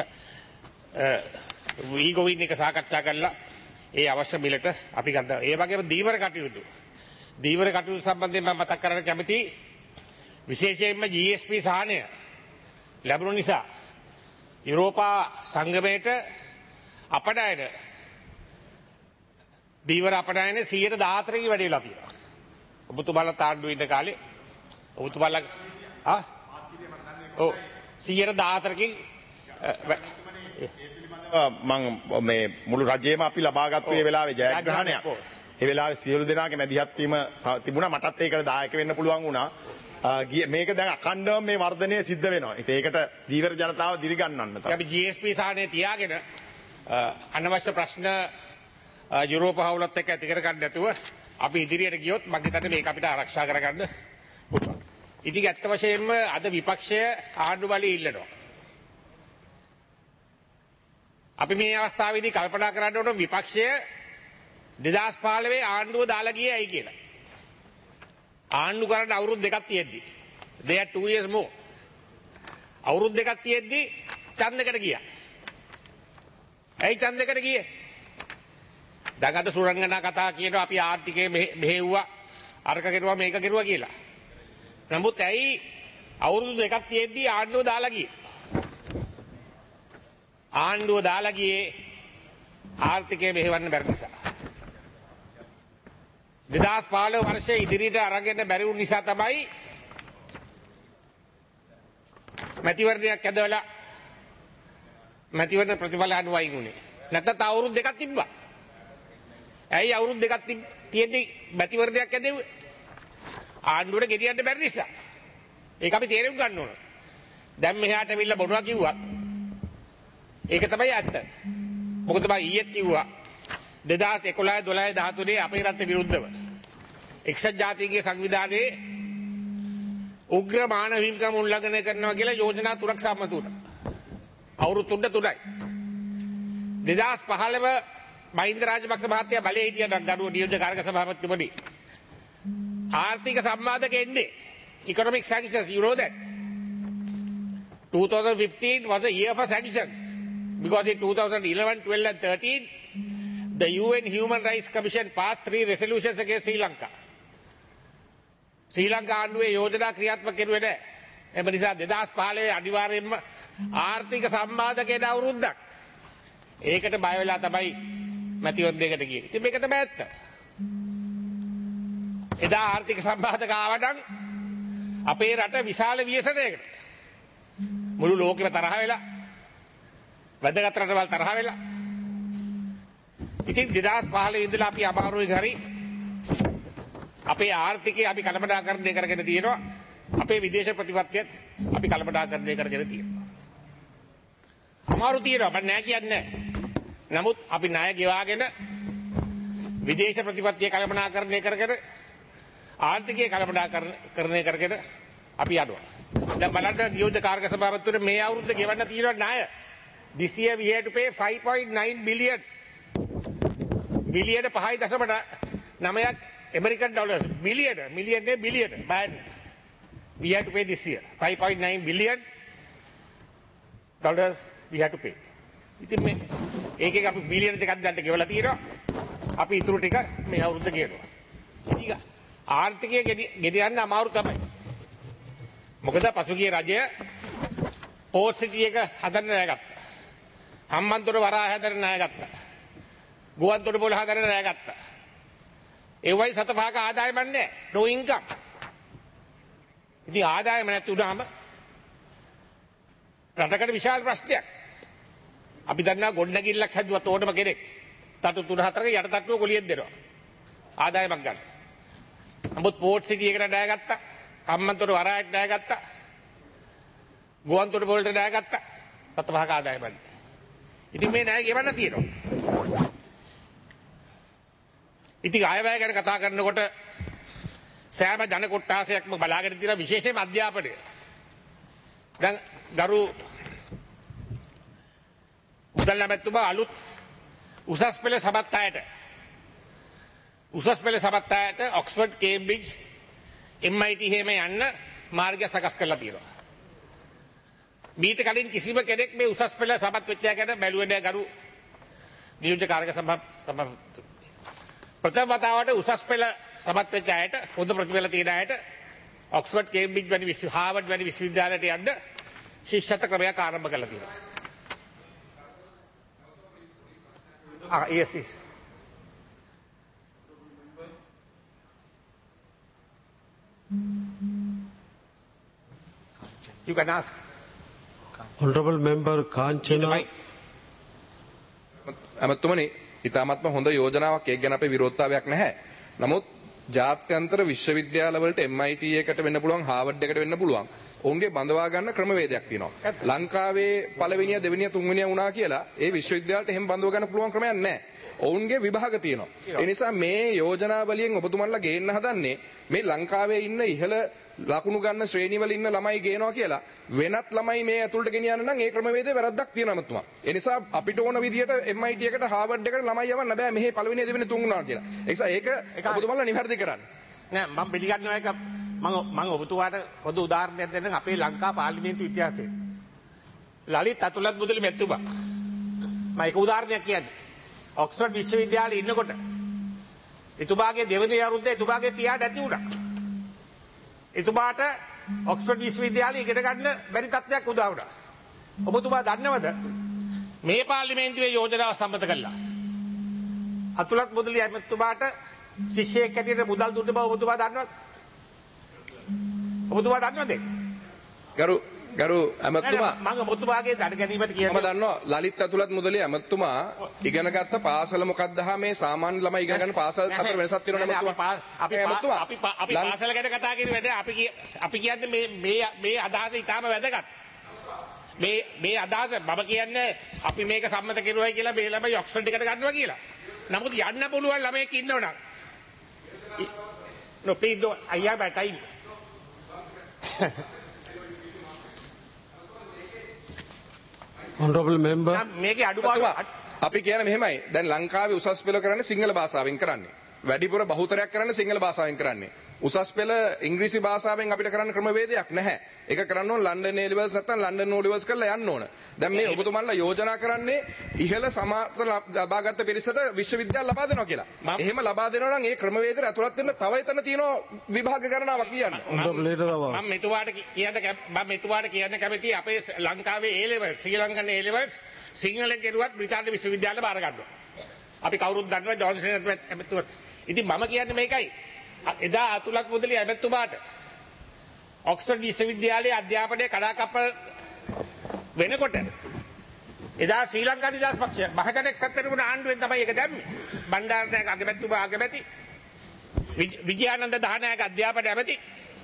වී ගොවින් එක සාකච්ඡා කළා. ඒ අවශ්‍ය මිලට අපි ගන්නවා. ඒ වගේම දීවර කටයුතු. දීවර කටයුතු සම්බන්ධයෙන් මම මතක් කරන්න කැමතියි. විශේෂයෙන්ම ජී එස් පී සහනය ලැබුණු නිසා යුරෝපා සංගමයට අපඩායන දීවර අපඩායන සියයට දහහතරකින් වැඩි වෙලා තියෙනවා. ඔබතුමාලා තාණ්ඩුවේ ඉන්න කාලේ ඔබතුමාලා ආ ඔව් සියයට දහහතරකින් මම මේ මුළු රජයේම අපි ලබාගත්තු ඒ වෙලාවේ ජයග්‍රහණයක්. ඒ වෙලාවේ සියලු දෙනාගේ මැදිහත් වීම තිබුණා. මටත් ඒකට දායක වෙන්න පුළුවන් වුණා. මේක දැන් අඛණ්ඩව මේ වර්ධනය සිද්ධ වෙනවා. ඉතින් ඒකට දීවර ජනතාව දිරිගන්නන්න තමයි. අපි ජී එස් පී සාහනේ තියාගෙන අනවශ්‍ය ප්‍රශ්න යුරෝප හවුලත් එක්ක ඇති කරගන්න නැතුව අපි ඉදිරියට ගියොත් මම හිතන්නේ මේක අපිට ආරක්ෂා කරගන්න පුළුවන්. ඉතින් ඇත්ත වශයෙන්ම අද විපක්ෂය ආණ්ඩු බලය ඉල්ලනවා. අපි මේ අවස්ථාවේදී කල්පනා කරන්න ඕන විපක්ෂය දෙදහස් පහළොව ආණ්ඩුව දාලා ගියේ ඇයි කියලා. ආණ්ඩු කරන්න අවුරුදු දෙකක් තියෙද්දි they had two years more අවුරුදු දෙකක් තියෙද්දි ඡන්දකට ගියා. ඇයි ඡන්දකට ගියේ? දැන් අද සුරංගනා කතා කියනවා අපි ආර්ථිකය මෙහෙව්වා අරක කෙරුවා මේක කෙරුවා කියලා. නමුත් ඇයි අවුරුදු දෙකක් තියෙද්දි ආණ්ඩුව දාලා ගියේ? ආණ්ඩුව දාලා ගියේ ආර්ථිකය මෙහෙවන්න බැරි නිසා. දෙදහස් පහළොව වර්ෂයේ ඉදිරියට අරගෙන බැරි වුන නිසා තමයි මැතිවරණයක් ඇදවලා මැතිවරණ ප්‍රතිඵල අනුවයින් උනේ. නැත්නම් අවුරුදු දෙකක් තිබ්බා. ඇයි අවුරුදු දෙකක් තියෙද්දි මැතිවරණයක් ඇදෙව්වේ? ආණ්ඩුවට ගෙනියන්න බැරි නිසා. ඒක අපි තේරුම් ගන්න ඕන. දැන් මෙහාට ඇවිල්ලා බොනවා කිව්වත් ඒක තමයි ඇත්ත. මොකද මම ඊයේත් කිව්වා දෙදහස් එකොළහ දොළහ දහතුනේ අපේ රටේ විරුද්ධව එක්සත් ජාතීන්ගේ සංවිධානයේ උග්‍ර මානව හිමිකම් උල්ලංඝනය කරනවා කියලා යෝජනා තුනක් සම්මත වුණා. අවුරුදු තුන තුනයි. දෙදහස් පහළොව මහින්ද රාජපක්ෂ මහත්තයා බලයේ හිටියනම් ගරුව නියෝජ්‍ය කාර්ය සභාපතිතුමනි ආර්ථික සම්මාදක එන්නේ economic sanctions, you know that twenty fifteen was a year for sanctions because in twenty eleven, twelve and thirteen the U N Human Rights Commission passed three resolutions against Sri Lanka. ශ්‍රී ලංකා ආණ්ඩුවේ යෝජනා ක්‍රියාත්මක කෙරුවේ නැහැ. එම නිසා දෙදහස් පහළොව අනිවාර්යයෙන්ම ආර්ථික සම්බාධකයට අවුරුද්දක්. ඒකට බය වෙලා තමයි මැතිවරණයකට ගියේ. ඉතින් මේක තමයි ඇත්ත. එදා ආර්ථික සම්බාධක ආවනම් අපේ රට විශාල ව්‍යසනයකට මුළු ලෝකෙම තරහ වෙලා වැදගත් රටවල් තරහ වෙලා ඉතින් දෙදහස් පහළොව ඉඳලා අපි අමාරුයි හරි අපේ ආර්ථිකය අපි කළමනාකරණය කරගෙන තියෙනවා. අපේ විදේශ ප්‍රතිපත්තියත් අපි කළමනාකරණය කරගෙන තියෙනවා. අමාරු තියෙනවා මම නෑ කියන්නේ. නමුත් අපි ණය ගෙවාගෙන විදේශ ප්‍රතිපත්තිය කළමනාකරණය කරගෙන ආර්ථිකය කළමනාකරණය කරගෙන අපි යනවා. දැන් බලන්න නියෝජ්‍ය කාර්ය සභාපතිතුමා මේ අවුරුද්ද ගෙවන්න තියෙනවා ණය. This year we had to pay five point nine billion. බිලියන පහයි දශම නවයක් American dollars. Billion, million ne billion. Bad. We had to pay this year five point nine billion. dollars we have to pay. ඉතින් මේ ඒකෙන් අපි බිලියන දෙකක් දැන් ගෙවලා තියෙනවා. අපි ඊටු ටික මේ අවුරුද්ද ගෙවනවා. ඉතින් ආර්ථිකය ගෙනියන්න අමාරු තමයි. මොකද පසුගිය රජය පෝට් සිටි එක හදන්න නෑගත්තා. හම්බන්තොට වරාය හදන්න නෑගත්තා. ගුවන්තොට පොළ හදන්න නෑගත්තා. ඒවයි සත පහක ආදායමක් නැහැ. no income. ඉතින් ආදායම නැති වුණාම රටකට විශාල ප්‍රශ්නයක්. අපි දන්නවා ගොඩනැගිල්ලක් හැදුවත් ඕනම කෙනෙක් තටු තුන හතරක යට තට්ටුව ගොලියෙක් දෙනවා. ආදායමක් ගන්න. නමුත් පෝට් සිටි එකට ණයගත්තා. හම්බන්තොට වරායට ණයගත්තා. ගුවන්තොට පොළට ණයගත්තා. සත පහක ආදායමක් නැහැ. ඉතින් මේ ණය ගෙවන්න තියෙනවා. ඉතින් අයවැය ගැන කතා කරනකොට සෑම ජන කොට්ටාසයක්ම බලාගෙන තියෙන විශේෂයෙන්ම අධ්‍යාපනය. දැන් ගරු මුදල් නැමැතුමා අලුත් උසස් පෙළ සමත් අයට උසස් පෙළ සමත් අයට ඔක්ස්ෆර්ඩ් කේම්බ්‍රිජ් එම් අයි ටි එහෙම යන්න මාර්ගය සකස් කරලා තියෙනවා. මීට කලින් කිසිම කෙනෙක් මේ උසස් පෙළ සමත් වෙච්ච අය ගැන බැලුවේ නැහැ ගරු නියෝජ්‍ය කාර්යක සභාව ප්‍රථම වතාවට උසස් පෙළ සමත් වෙච්ච අයට හොඳ ප්‍රතිඵල තියෙන අයට ඔක්ස්ෆර්ඩ් කේම්බ්‍රිජ් වැනි විශ්ව හාවර්ඩ් වැනි විශ්වවිද්‍යාලයට යන්න ශිෂ්‍යත්ව ක්‍රමයක් ආරම්භ කළා තියෙනවා. Ah, yes, yes. You can ask. Honorable Member Kanchana. ඇමතුමනි, ඉතාමත්ම හොඳ යෝජනාවක් ඒක ගැන අපේ විරෝධතාවයක් නැහැ. නමුත් ජාත්‍යන්තර විශ්වවිද්‍යාලවලට එම් අයි ටි එකට වෙන්න පුළුවන්, හාවර්ඩ් එකට වෙන්න පුළුවන්. ඔවුන්ගේ බඳවා ගන්න ක්‍රමවේදයක් තියෙනවා. ලංකාවේ පළවෙනිය දෙවෙනිය තුන්වෙනිය වුණා කියලා ඒ විශ්වවිද්‍යාලයට එහෙම බඳව ගන්න පුළුවන් ක්‍රමයක් නැහැ. ඔවුන්ගේ විභාග තියෙනවා. ඒ නිසා මේ යෝජනාවලියෙන් ඔබතුමන්ලා ගේන්න හදන්නේ මේ ලංකාවේ ඉන්න ඉහළ ලකුණු ගන්න ශ්‍රේණිවල ඉන්න ළමයි ගේනවා කියලා වෙනත් ළමයි මේ ඇතුළට ගෙනියන්න නම් ඒ ක්‍රමවේදේ වැරද්දක් තියෙනවා මතුමා. ඒ නිසා අපිට ඕන විදියට එම් අයි ටි එකට හාවර්ඩ් එකට ළමයි යවන්න බෑ මෙහි පළවෙනිය දෙවෙනිය තුන් වුණා කියලා. ඒ නිසා ඒක ඔබතුමන්ලා නිවැරදි කරන්න. නෑ මම පිළිගන්නවා ඒක මම මම ඔබතුමාට පොදු උදාහරණයක් දෙන්න අපේ ලංකා පාර්ලිමේන්තු ඉතිහාසයේ ලලිත් අතුලත් මුදලි මෙතුමා මම ඒක උදාහරණයක් කියන්නේ ඔක්ස්ෆර්ඩ් විශ්වවිද්‍යාලයේ ඉන්නකොට එතුමාගේ දෙවෙනි අවුරුද්දේ එතුමාගේ පියා නැති වුණා. එතුමාට ඔක්ස්ෆර්ඩ් විශ්වවිද්‍යාලයේ ඉගෙන ගන්න බැරි තත්ත්වයක් උදා වුණා. ඔබතුමා දන්නවද මේ පාර්ලිමේන්තුවේ යෝජනාව සම්මත කළා. අතුලත් මුදලි එතුමාට ශිෂ්‍යයෙක් හැටියට මුදල් දුන්න බව ඔබතුමා දන්නවද? ඔබතුමා දන්නවද? ගරු ගරු ඇමතුමා මම ඔබතුමාගේ දැන ගැනීමට කියන්නේ මම දන්නවා ලලිත් අතුලත් මුදලි ඇමතුමා ඉගෙන ගත්ත පාසල මොකක්ද හා මේ සාමාන්‍ය ළමයි ඉගෙන ගන්න පාසල් අතර වෙනසක් තියෙනවා ඇමතුමා. අපි අපි අපි පාසල ගැන කතා කරන්නේ අපි අපි කියන්නේ මේ මේ මේ අදහස ඊටාම වැදගත්. මේ මේ අදහස මම කියන්නේ අපි මේක සම්මත කරුවයි කියලා මේ ළමයි ඔක්ස්ෆර්ඩ් එකට ගන්නවා කියලා. නමුත් යන්න පුළුවන් ළමයෙක් ඉන්නවනම් no please don't I have a time. Honorable Member. මේකේ අඩුපාඩු අපි කියන්නේ මෙහෙමයි. දැන් ලංකාවේ උසස් පෙළ කරන්නේ සිංහල භාෂාවෙන් කරන්නේ. වැඩිපුර බහුතරයක් කරන්නේ සිංහල භාෂාවෙන් කරන්නේ. උසස් පෙළ ඉංග්‍රීසි භාෂාවෙන් අපිට කරන්න ක්‍රමවේදයක් නැහැ. ඒක කරන්න ඕන ලන්ඩන් ඒ ලෙවල්ස් නැත්නම් ලන්ඩන් ඕ ලෙවල්ස් කරලා යන්න ඕන. දැන් මේ ඔබතුමන්ලා යෝජනා කරන්නේ ඉහළ සමාර්ථ ලබාගත් පිරිසට විශ්වවිද්‍යාල ලබා දෙනවා කියලා. එහෙම ලබා දෙනවා නම් ඒ ක්‍රමවේදයට ඇතුළත් වෙන්න තව එතන තියෙනවා විභාග ගණනාවක් කියන්න. මම මෙතුමාට කියන්න මම මෙතුමාට කියන්න කැමතියි අපේ ලංකාවේ A levels Sri Lankan A levels සිංහලෙන් කරුවත් බ්‍රිතාන්‍ය විශ්වවිද්‍යාල බාර ගන්නවා. අපි කවුරුත් දන්නවා ජොන්සන් ඇමතුමත්. ඉතින් මම කියන්නේ මේකයි. එදා අතුලත් මුදලි ඇමතුමාට ඔක්ස්ෆර්ඩ් විශ්වවිද්‍යාලයේ අධ්‍යාපනයේ කඩාකප්පල් වෙනකොට එදා ශ්‍රී ලංකා නිදහස් පක්ෂය මහජන එක්සත් වෙනුන ආණ්ඩුවෙන් තමයි ඒක දැම්මේ. බණ්ඩාරනායක අගමැතිතුමා අගමැති විජයානන්ද දහනායක අධ්‍යාපන ඇමති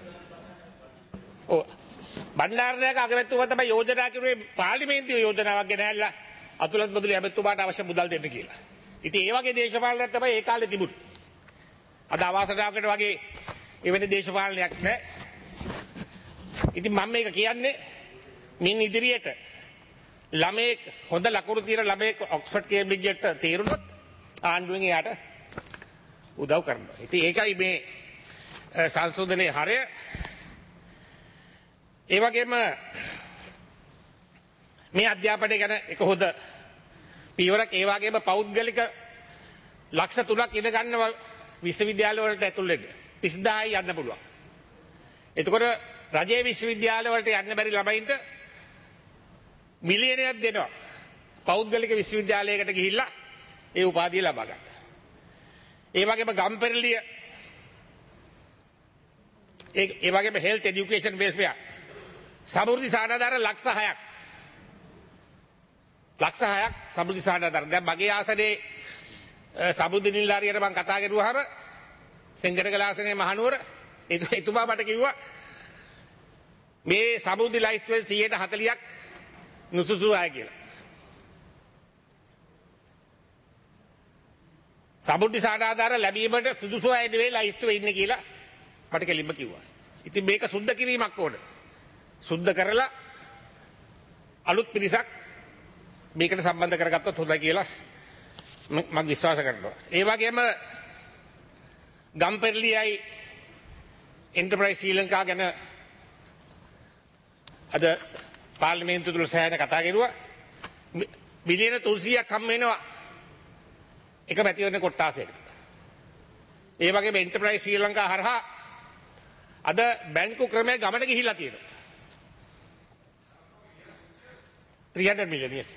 ඔව් බණ්ඩාරනායක අගමැතිතුමා තමයි යෝජනා කරුවේ පාර්ලිමේන්තුවේ යෝජනාවක් ගෙනහැල්ලා අතුලත් මුදලි ඇමතුමාට අවශ්‍ය මුදල් දෙන්න කියලා. ඉතින් ඒ වගේ දේශපාලනයක් තමයි ඒ කාලේ තිබුණේ. අද අවාසනාවකට වගේ එවැනි දේශපාලනයක් නැහැ. ඉතින් මම මේක කියන්නේ මින් ඉදිරියට ළමයෙක් හොඳ ලකුණු තියෙන ළමයෙක් ඔක්ස්ෆර්ඩ් කේම්බ්‍රිජ් එකට තේරුනොත් ආණ්ඩුවෙන් එයාට උදව් කරනවා. ඉතින් ඒකයි මේ සංශෝධනයේ හරය. ඒ වගේම මේ අධ්‍යාපනය ගැන එක හොඳ පියවරක්. ඒ වගේම පෞද්ගලික ලක්ෂ තුනක් ඉඳ ගන්නවා විශ්වවිද්‍යාල වලට ඇතුල් වෙන්න. තිස් දාහයි යන්න පුළුවන්. එතකොට රජයේ විශ්වවිද්‍යාල වලට යන්න බැරි ළමයින්ට මිලියනයක් දෙනවා. පෞද්ගලික විශ්වවිද්‍යාලයකට ගිහිල්ලා ඒ උපාධිය ලබා ගන්න. ඒ වගේම ගම්පෙරළිය ඒ ඒ වගේම හෙල්ත් এডুকেෂන් වෙල්ෆෙයාර් සමෘද්ධි සානාධාර ලක්ෂ හයක් ලක්ෂ හයක් සමෘද්ධි සානාධාර. දැන් මගේ ආසනේ සමෘද්ධි නිලධාරියට මම කතා කරුවාම සෙන්ගරගල ආසනේ මහනුවර එතුමා මට කිව්වා මේ සමෘද්ධි ලයිස්තුවේ සියයට හතළියක් නුසුසු අය කියලා. සමෘද්ධි සානාධාර ලැබීමට සුදුසු අය නෙවෙයි ලයිස්තුවේ ඉන්නේ කියලා මට කෙලින්ම කිව්වා. ඉතින් මේක සුද්ධ කිරීමක් ඕන. සුද්ධ කරලා අලුත් පිරිසක් මේකට සම්බන්ධ කරගත්තොත් හොඳයි කියලා මම විශ්වාස කරනවා. ඒ වගේම ගම්පෙරළියයි එන්ටර්ප්‍රයිස් ශ්‍රී ලංකා ගැන අද පාර්ලිමේන්තුව තුල සෑහෙන කතා කරුවා. බිලියන තුන්සීයක් හම් වෙනවා එක මැතිවරණ කොට්ටාසයකට. ඒ වගේම එන්ටර්ප්‍රයිස් ශ්‍රී ලංකා හරහා අද බැංකු ක්‍රමය ගමට ගිහිල්ලා තියෙනවා. three hundred million yes.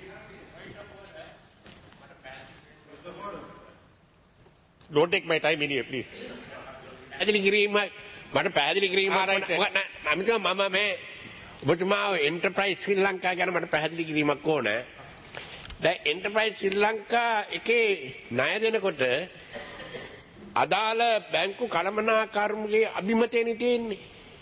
Don't take my time anyway please. පැහැදිලි කිරීම මට පැහැදිලි කිරීම මම මම මේ ඔබතුමා එන්ටර්ප්‍රයිස් ශ්‍රී ලංකා ගැන මට පැහැදිලි කිරීමක් ඕන. දැන් එන්ටර්ප්‍රයිස් ශ්‍රී ලංකා එකේ ණය දෙනකොට අදාළ බැංකු කළමනාකරුගේ අභිමතයනේ තියෙන්නේ.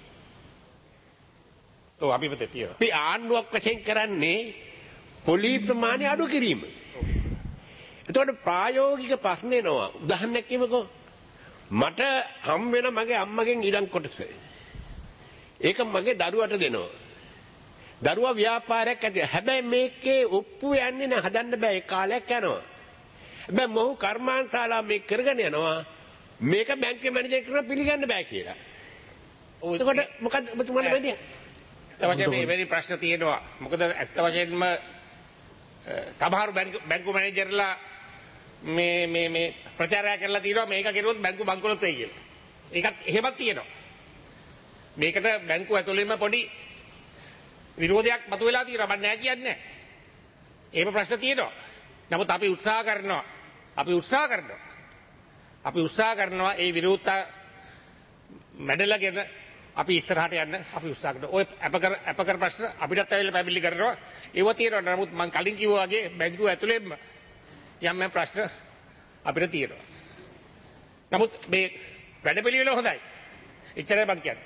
ඔව් අභිමතය තියෙනවා. අපි ආණ්ඩුවක් වශයෙන් කරන්නේ පොලි ප්‍රමාණය අඩු කිරීම. එතකොට ප්‍රායෝගික ප්‍රශ්න එනවා. උදාහරණයක් කියමුකෝ. මට හම් වෙන මගේ අම්මගෙන් ඉඩම් කොටස. ඒක මගේ දරුවට දෙනවා. දරුවා ව්‍යාපාරයක් ඇති. හැබැයි මේකේ ඔප්පු යන්නේ නැහැ. හදන්න බෑ. ඒ කාලයක් යනවා. හැබැයි මොහු කර්මාන්තශාලා මේක කරගෙන යනවා. මේක බැංකුවේ මැනේජර් කෙනෙක් පිළිගන්න බෑ කියලා. ඔව් එතකොට මොකද ඔබතුමාට වෙන්නේ? ඇත්ත වශයෙන්ම මේ ප්‍රශ්න තියෙනවා. මොකද ඇත්ත වශයෙන්ම සමහර බැංකු මැනේජර්ලා මේ මේ මේ ප්‍රචාරය කරලා තියෙනවා මේක කෙරුවොත් බැංකු බංකොලොත් වෙයි කියලා. ඒකත් එහෙමත් තියෙනවා. මේකට බැංකු ඇතුළේම පොඩි විරෝධයක් මතුවලා තියෙනවා. මම නෑ කියන්නේ නෑ. එහෙම ප්‍රශ්න තියෙනවා. නමුත් අපි උත්සාහ කරනවා. අපි උත්සාහ කරනවා. අපි උත්සාහ කරනවා ඒ විරෝධතා මැඩලගෙන අපි ඉස්සරහට යන්න අපි උත්සාහ කරනවා. ඔය අපකර අපකර ප්‍රශ්න අපිටත් ඇවිල්ලා පැමිණිලි කරනවා. ඒව තියෙනවා. නමුත් මම කලින් කිව්වා වගේ බැංකුව ඇතුළේම යම් යම් ප්‍රශ්න අපිට තියෙනවා. නමුත් මේ වැඩපිළිවෙල හොඳයි. එච්චරයි මම කියන්නේ.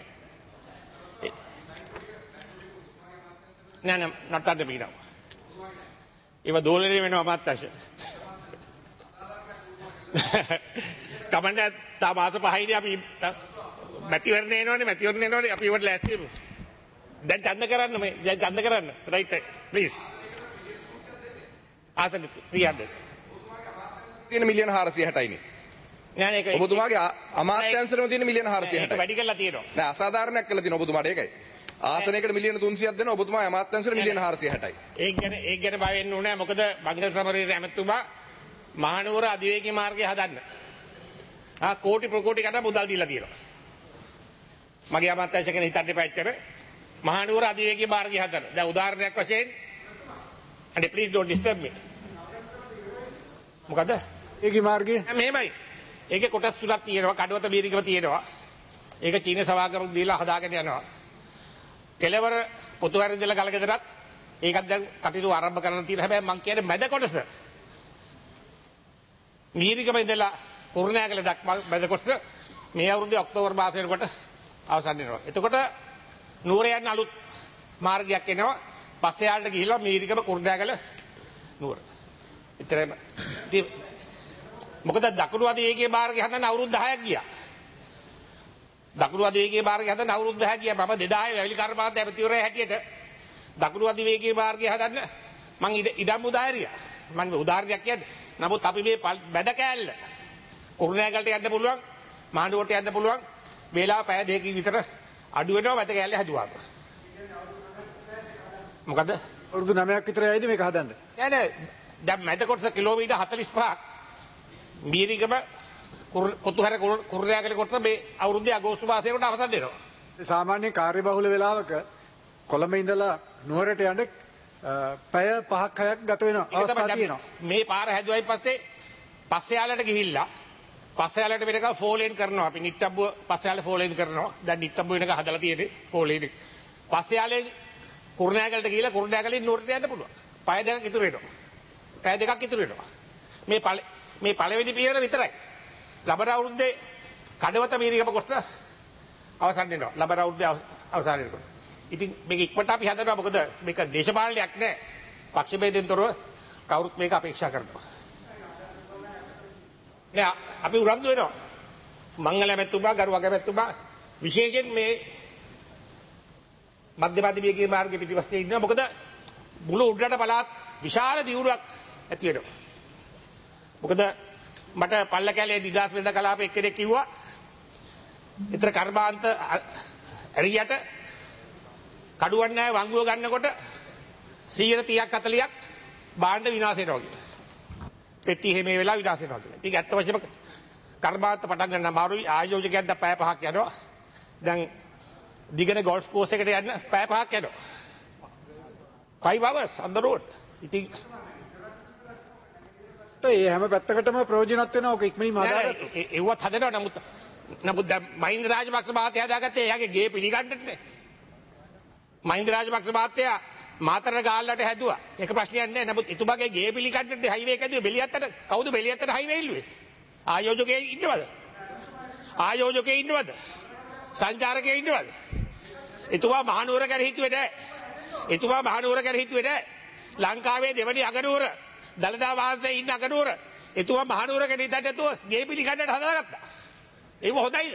නෑ නෑ නටන්න බිනවා. ඒව දෝලණය වෙනවා අමාත්‍යංශ. කමන්න තා මාස පහයිදී අපි මැතිවරණ එනවනේ මැතිවරණ එනවනේ අපි ඒවට ලෑස්ති වෙමු. දැන් ඡන්ද කරන්න මේ දැන් ඡන්ද කරන්න. Right please. ආසන්න three hundred. තියෙන මිලියන හාරසිය හැටයි නේ. නෑ නෑ ඒක ඔබතුමාගේ අමාත්‍යංශරම තියෙන මිලියන හාරසිය හැටයි. ඒක වැඩි කරලා තියෙනවා. නෑ අසාධාරණයක් කරලා තියෙනවා ඔබතුමාට ඒකයි. ආසනයකට මිලියන තුන්සියක් දෙනවා ඔබතුමාගේ අමාත්‍යංශරම මිලියන හාරසිය හැටයි. ඒක ගැන ඒක ගැන බය වෙන්න ඕනේ මොකද මංගල සමරේ ඇමතුමා මහනුවර අධිවේගී මාර්ගය හදන්න. ආ කෝටි ප්‍රකෝටි කට මුදල් දීලා තියෙනවා. මගේ අමාත්‍යංශ කෙනෙක් හිතන්න එපා ඇත්තට. මහනුවර අධිවේගී මාර්ගය හදන්න. දැන් උදාහරණයක් වශයෙන් and please don't disturb me. මොකද? ඒකේ මාර්ගය මෙහෙමයි. ඒකේ කොටස් තුනක් තියෙනවා. කඩවත බීරිකම තියෙනවා. ඒක චීන සභාවකම දීලා හදාගෙන යනවා. කෙලවර පොතුහරින්දල ගලගෙදරත් ඒකත් දැන් කටයුතු ආරම්භ කරන්න තියෙනවා. හැබැයි මං කියන්නේ මැද කොටස. බීරිකම ඉඳලා කුරුණෑගල දක්වා මැද කොටස මේ අවුරුද්දේ ඔක්තෝබර් මාසයේ කොට අවසන් වෙනවා. එතකොට නුවර යන අලුත් මාර්ගයක් එනවා. පස්සේ යාලට ගිහිල්ලා මීරිකම කුරුණෑගල නුවර. ඉතින් මොකද දකුණු අධිවේගී මාර්ගය හදන්න අවුරුදු දහයක් ගියා. දකුණු අධිවේගී මාර්ගය හදන්න අවුරුදු දහයක් ගියා. මම දෙදාහේ වැවිලි කර්මාන්තය ඇමතිවරයා හැටියට දකුණු අධිවේගී මාර්ගය හදන්න මං ඉඩම් උදාහරියා. මම උදාහරණයක් කියන්නේ. නමුත් අපි මේ බැද කෑල්ල කුරුණෑගලට යන්න පුළුවන්, මහනුවරට යන්න පුළුවන්. වේලාව පැය දෙකකින් විතර අඩු වෙනවා බැද කෑල්ල හැදුවාම. මොකද අවුරුදු නවයක් විතර ඇයිද මේක හදන්න? නෑ නෑ දැන් මැද කොටස කිලෝමීටර් හතළිස් පහක් මීරිගම කොතුහැර කුරුණෑගල කොටස මේ අවුරුද්දේ අගෝස්තු මාසයට අවසන් වෙනවා. සාමාන්‍ය කාර්යබහුල වෙලාවක කොළඹ ඉඳලා නුවරට යන්න පැය පහක් හයක් ගත වෙනවා. අවස්ථා තියෙනවා. මේ පාර හැදුවයි පස්සේ පස්සයාලට ගිහිල්ලා පස්සයාලට වෙනකන් ෆෝලේන් කරනවා. අපි නිට්ටබ්බුව පස්සයාලට ෆෝලේන් කරනවා. දැන් නිට්ටබ්බුව වෙනකන් හදලා තියෙන්නේ ෆෝලේන්. පස්සයාලෙන් කුරුණෑගලට ගිහිල්ලා කුරුණෑගලින් නුවරට යන්න පුළුවන්. පැය දෙකක් ඉතුරු වෙනවා. පැය දෙකක් ඉතුරු වෙනවා. මේ මේ පළවෙනි පියවර විතරයි. ලබන අවුරුද්දේ කඩවත මීරිගම කොටස අවසන් වෙනවා. ලබන අවුරුද්දේ අවසන් වෙනවා. ඉතින් මේක ඉක්මනට අපි හදනවා. මොකද මේක දේශපාලනයක් නෑ. පක්ෂ ભેදෙන් තොරව කවුරුත් මේක අපේක්ෂා කරනවා. නෑ අපි උරන්දු වෙනවා. මංගල ඇමැතුමා ගරු අගමැතුමා විශේෂයෙන් මේ මධ්‍යමාධිමයේ මාර්ගයේ පිටිපස්සේ ඉන්නවා. මොකද මුළු උඩරට පළාත් විශාල දියුණුවක් ඇති වෙනවා. මොකද මට පල්ල කැලේ නිදාස් වෙද කලාප එක්කෙනෙක් කිව්වා ඊතර කර්මාන්ත ඇරියට කඩුවන් නැහැ වංගුව ගන්නකොට සියයට තිහක් හතළිහක් භාණ්ඩ විනාශ වෙනවා කියලා. පෙට්ටි හැමේ වෙලා විනාශ වෙනවා කියලා. ඉතින් ඇත්ත වශයෙන්ම කර්මාන්ත පටන් ගන්න අමාරුයි. ආයෝජකයන්ට පැය පහක් යනවා. දැන් දිගන ගෝල්ෆ් කෝස් එකට යන්න පැය පහක් යනවා. five hours on the road. ඉතින් ඒ හැම පැත්තකටම ප්‍රයෝජනවත් වෙනවා. ඔක ඉක්මනින්ම හදාගත්තා. ඒවත් හදනවා. නමුත් නමුත් දැන් මහින්ද රාජපක්ෂ මහත්තයා හදාගත්තේ එයාගේ ගේ පිළිගන්නට නේ. මහින්ද රාජපක්ෂ මහත්තයා මාතර ගාල්ලට හැදුවා. ඒක ප්‍රශ්නයක් නෑ. නමුත් එතුමාගේ ගේ පිළිගන්නට හයිවේ එක හැදුවේ බෙලියත්තට. කවුද බෙලියත්තට හයිවේ ඉල්ලුවේ? ආයෝජකයෙ ඉන්නවද? ආයෝජකයෙ ඉන්නවද? සංචාරකයෙ ඉන්නවද? එතුමා මහනුවර කර හිතුවේ නෑ. එතුමා මහනුවර කර හිතුවේ නෑ. ලංකාවේ දෙවනි අගනුවර දළදා වහන්සේ ඉන්න අගනුවර එතුමා මහනුවර කර හිතට එතුව ගේ පිළිගන්නට හදාගත්තා. ඒක හොඳයිද?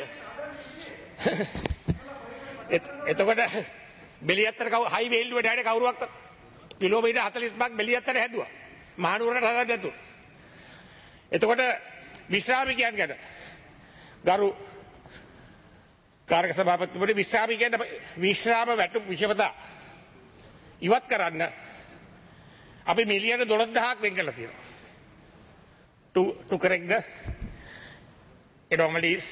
එතකොට බෙලියත්තර කව හයිවේ ඉල්ලුවේ නෑනේ කවුරුවක්වත්. කිලෝමීටර් හතළිස් පහක් බෙලියත්තර හැදුවා. මහනුවරට හදන්න නැතුව. එතකොට විශ්‍රාමිකයන් ගැන ගරු කාර්ක සභාපතිතුමනි විශ්‍රාමිකයන් විශ්‍රාම වැටුප් විෂමතා ඉවත් කරන්න අපි මිලියන දොළොස් දහසක් වෙන් කරලා තියෙනවා. to to correct the anomalies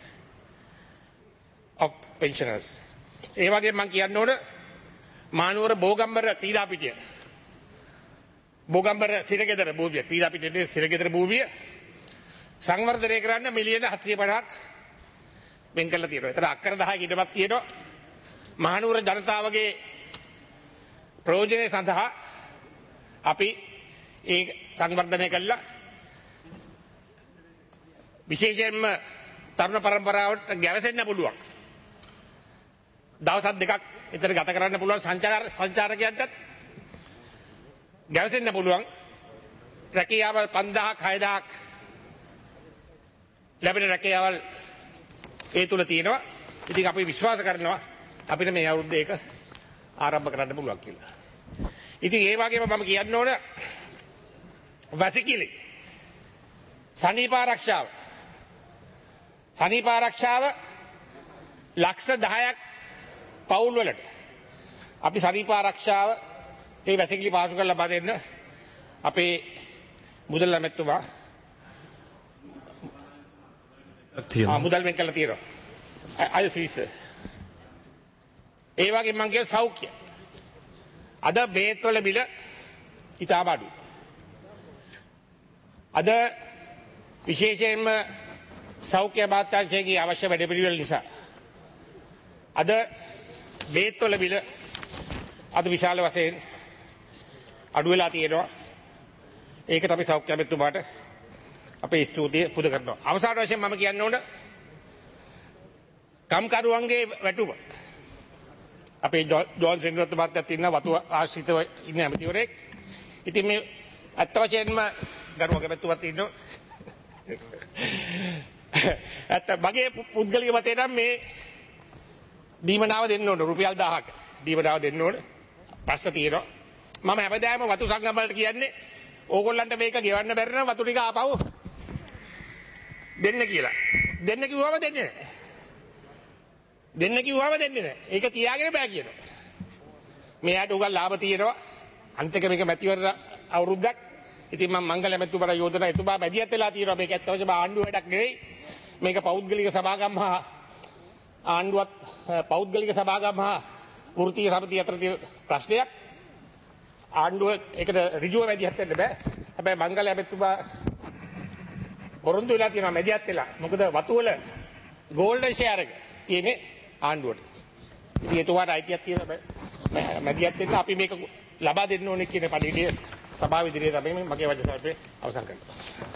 of pensioners. ඒ වගේ මම කියන්න ඕන මානුවර බෝගම්බර පීඩාපිටිය බෝගම්බර සිරගෙදර භූමිය පීඩාපිටියේ සිරගෙදර භූමිය සංවර්ධනය කරන්න මිලියන හත්සිය පනහක් වෙන් කරලා තියෙනවා. ඒතර අක්කර දහයක ඉඩමක් තියෙනවා. මහනුවර ජනතාවගේ ප්‍රයෝජනය සඳහා අපි ඒ සංවර්ධනය කළා. විශේෂයෙන්ම තරුණ පරම්පරාවට ගැවසෙන්න පුළුවන්. දවස් දෙකක් විතර ගත කරන්න පුළුවන් සංචාර සංචාරකයන්ටත් ගැවසෙන්න පුළුවන්. රැකියාවල් පන්දාහක් හයදාහක් ලැබෙන රැකියාවල් ඒ තුල තියෙනවා. ඉතින් අපි විශ්වාස කරනවා අපිට මේ අවුරුද්දේ ඒක ආරම්භ කරන්න පුළුවන් කියලා. ඉතින් ඒ වගේම මම කියන්න ඕන වැසිකිලි සනීප ආරක්ෂාව සනීප ආරක්ෂාව ලක්ෂ දහයක් පවුල් වලට අපි සනීප ආරක්ෂාව ඒ වැසිකිලි පාසු කරලා ලබා දෙන්න අපේ මුදල් ඇමතුමා ආ මුදල් වෙන් කරලා තියෙනවා. අය ෆීස් ඒ වගේ මම කියන සෞඛ්‍ය අද බේත් වල බිල ඉතාම අඩුයි. අද විශේෂයෙන්ම සෞඛ්‍ය අමාත්‍යාංශයේ අවශ්‍ය වැඩපිළිවෙළ නිසා අද බේත් වල බිල අද විශාල වශයෙන් අඩු වෙලා තියෙනවා. ඒකට අපි සෞඛ්‍ය අමාත්‍යතුමාට අපේ ස්තුතිය පුද කරනවා. අවසාන වශයෙන් මම කියන්න ඕන කම්කරුවන්ගේ වැටුප අපේ ජෝන් සෙන්රත් මහත්තයාත් ඉන්න වතු ආශ්‍රිතව ඉන්න ඇමතිවරයෙක්. ඉතින් මේ අත්ත වශයෙන්ම ගරුවක පැතුමත් ඉන්නවා. ඇත්ත මගේ පුද්ගලික මතය නම් මේ දීමනාව දෙන්න ඕන රුපියල් දහයක දීමනාව දෙන්න ඕන. ප්‍රශ්න තියෙනවා. මම හැමදාම වතු සංගම වලට කියන්නේ ඕගොල්ලන්ට මේක ගෙවන්න බැරි නම් වතු ටික ආපහු දෙන්න කියලා. දෙන්න කිව්වම දෙන්නේ නැහැ. දෙන්න කිව්වම දෙන්නේ නැහැ. ඒක තියාගෙන බෑ කියනවා. මෙයාට උගල් ලාභ තියෙනවා. අන්තික මේක මැතිවර අවුරුද්දක්. ඉතින් මම මංගල මැතිතුමාට යෝජනා එතුමා මැදිහත් වෙලා තියෙනවා මේක ඇත්ත වශයෙන්ම ආණ්ඩුව වැඩක් නෙවෙයි. මේක පෞද්ගලික සභාගම් හා ආණ්ඩුවත් පෞද්ගලික සභාගම් හා වෘත්තීය සමිතිය අතර තියෙන ප්‍රශ්නයක්. ආණ්ඩුව ඒකට ඍජුව මැදිහත් වෙන්න බෑ. හැබැයි මංගල මැතිතුමා පොරොන්දු වෙලා තියෙනවා මැදිහත් වෙලා. මොකද වතුවල ගෝල්ඩන් ෂෙයාර් එක තියෙන්නේ ආණ්ඩුවට. ඉතින් එතුමාට අයිතියක් තියෙනවා මැදිහත් වෙන්න අපි මේක ලබා දෙන්න ඕනේ කියන පරිදි සභාව ඉදිරියේ තමයි මගේ වචන සල්පේ අවසන් කරනවා.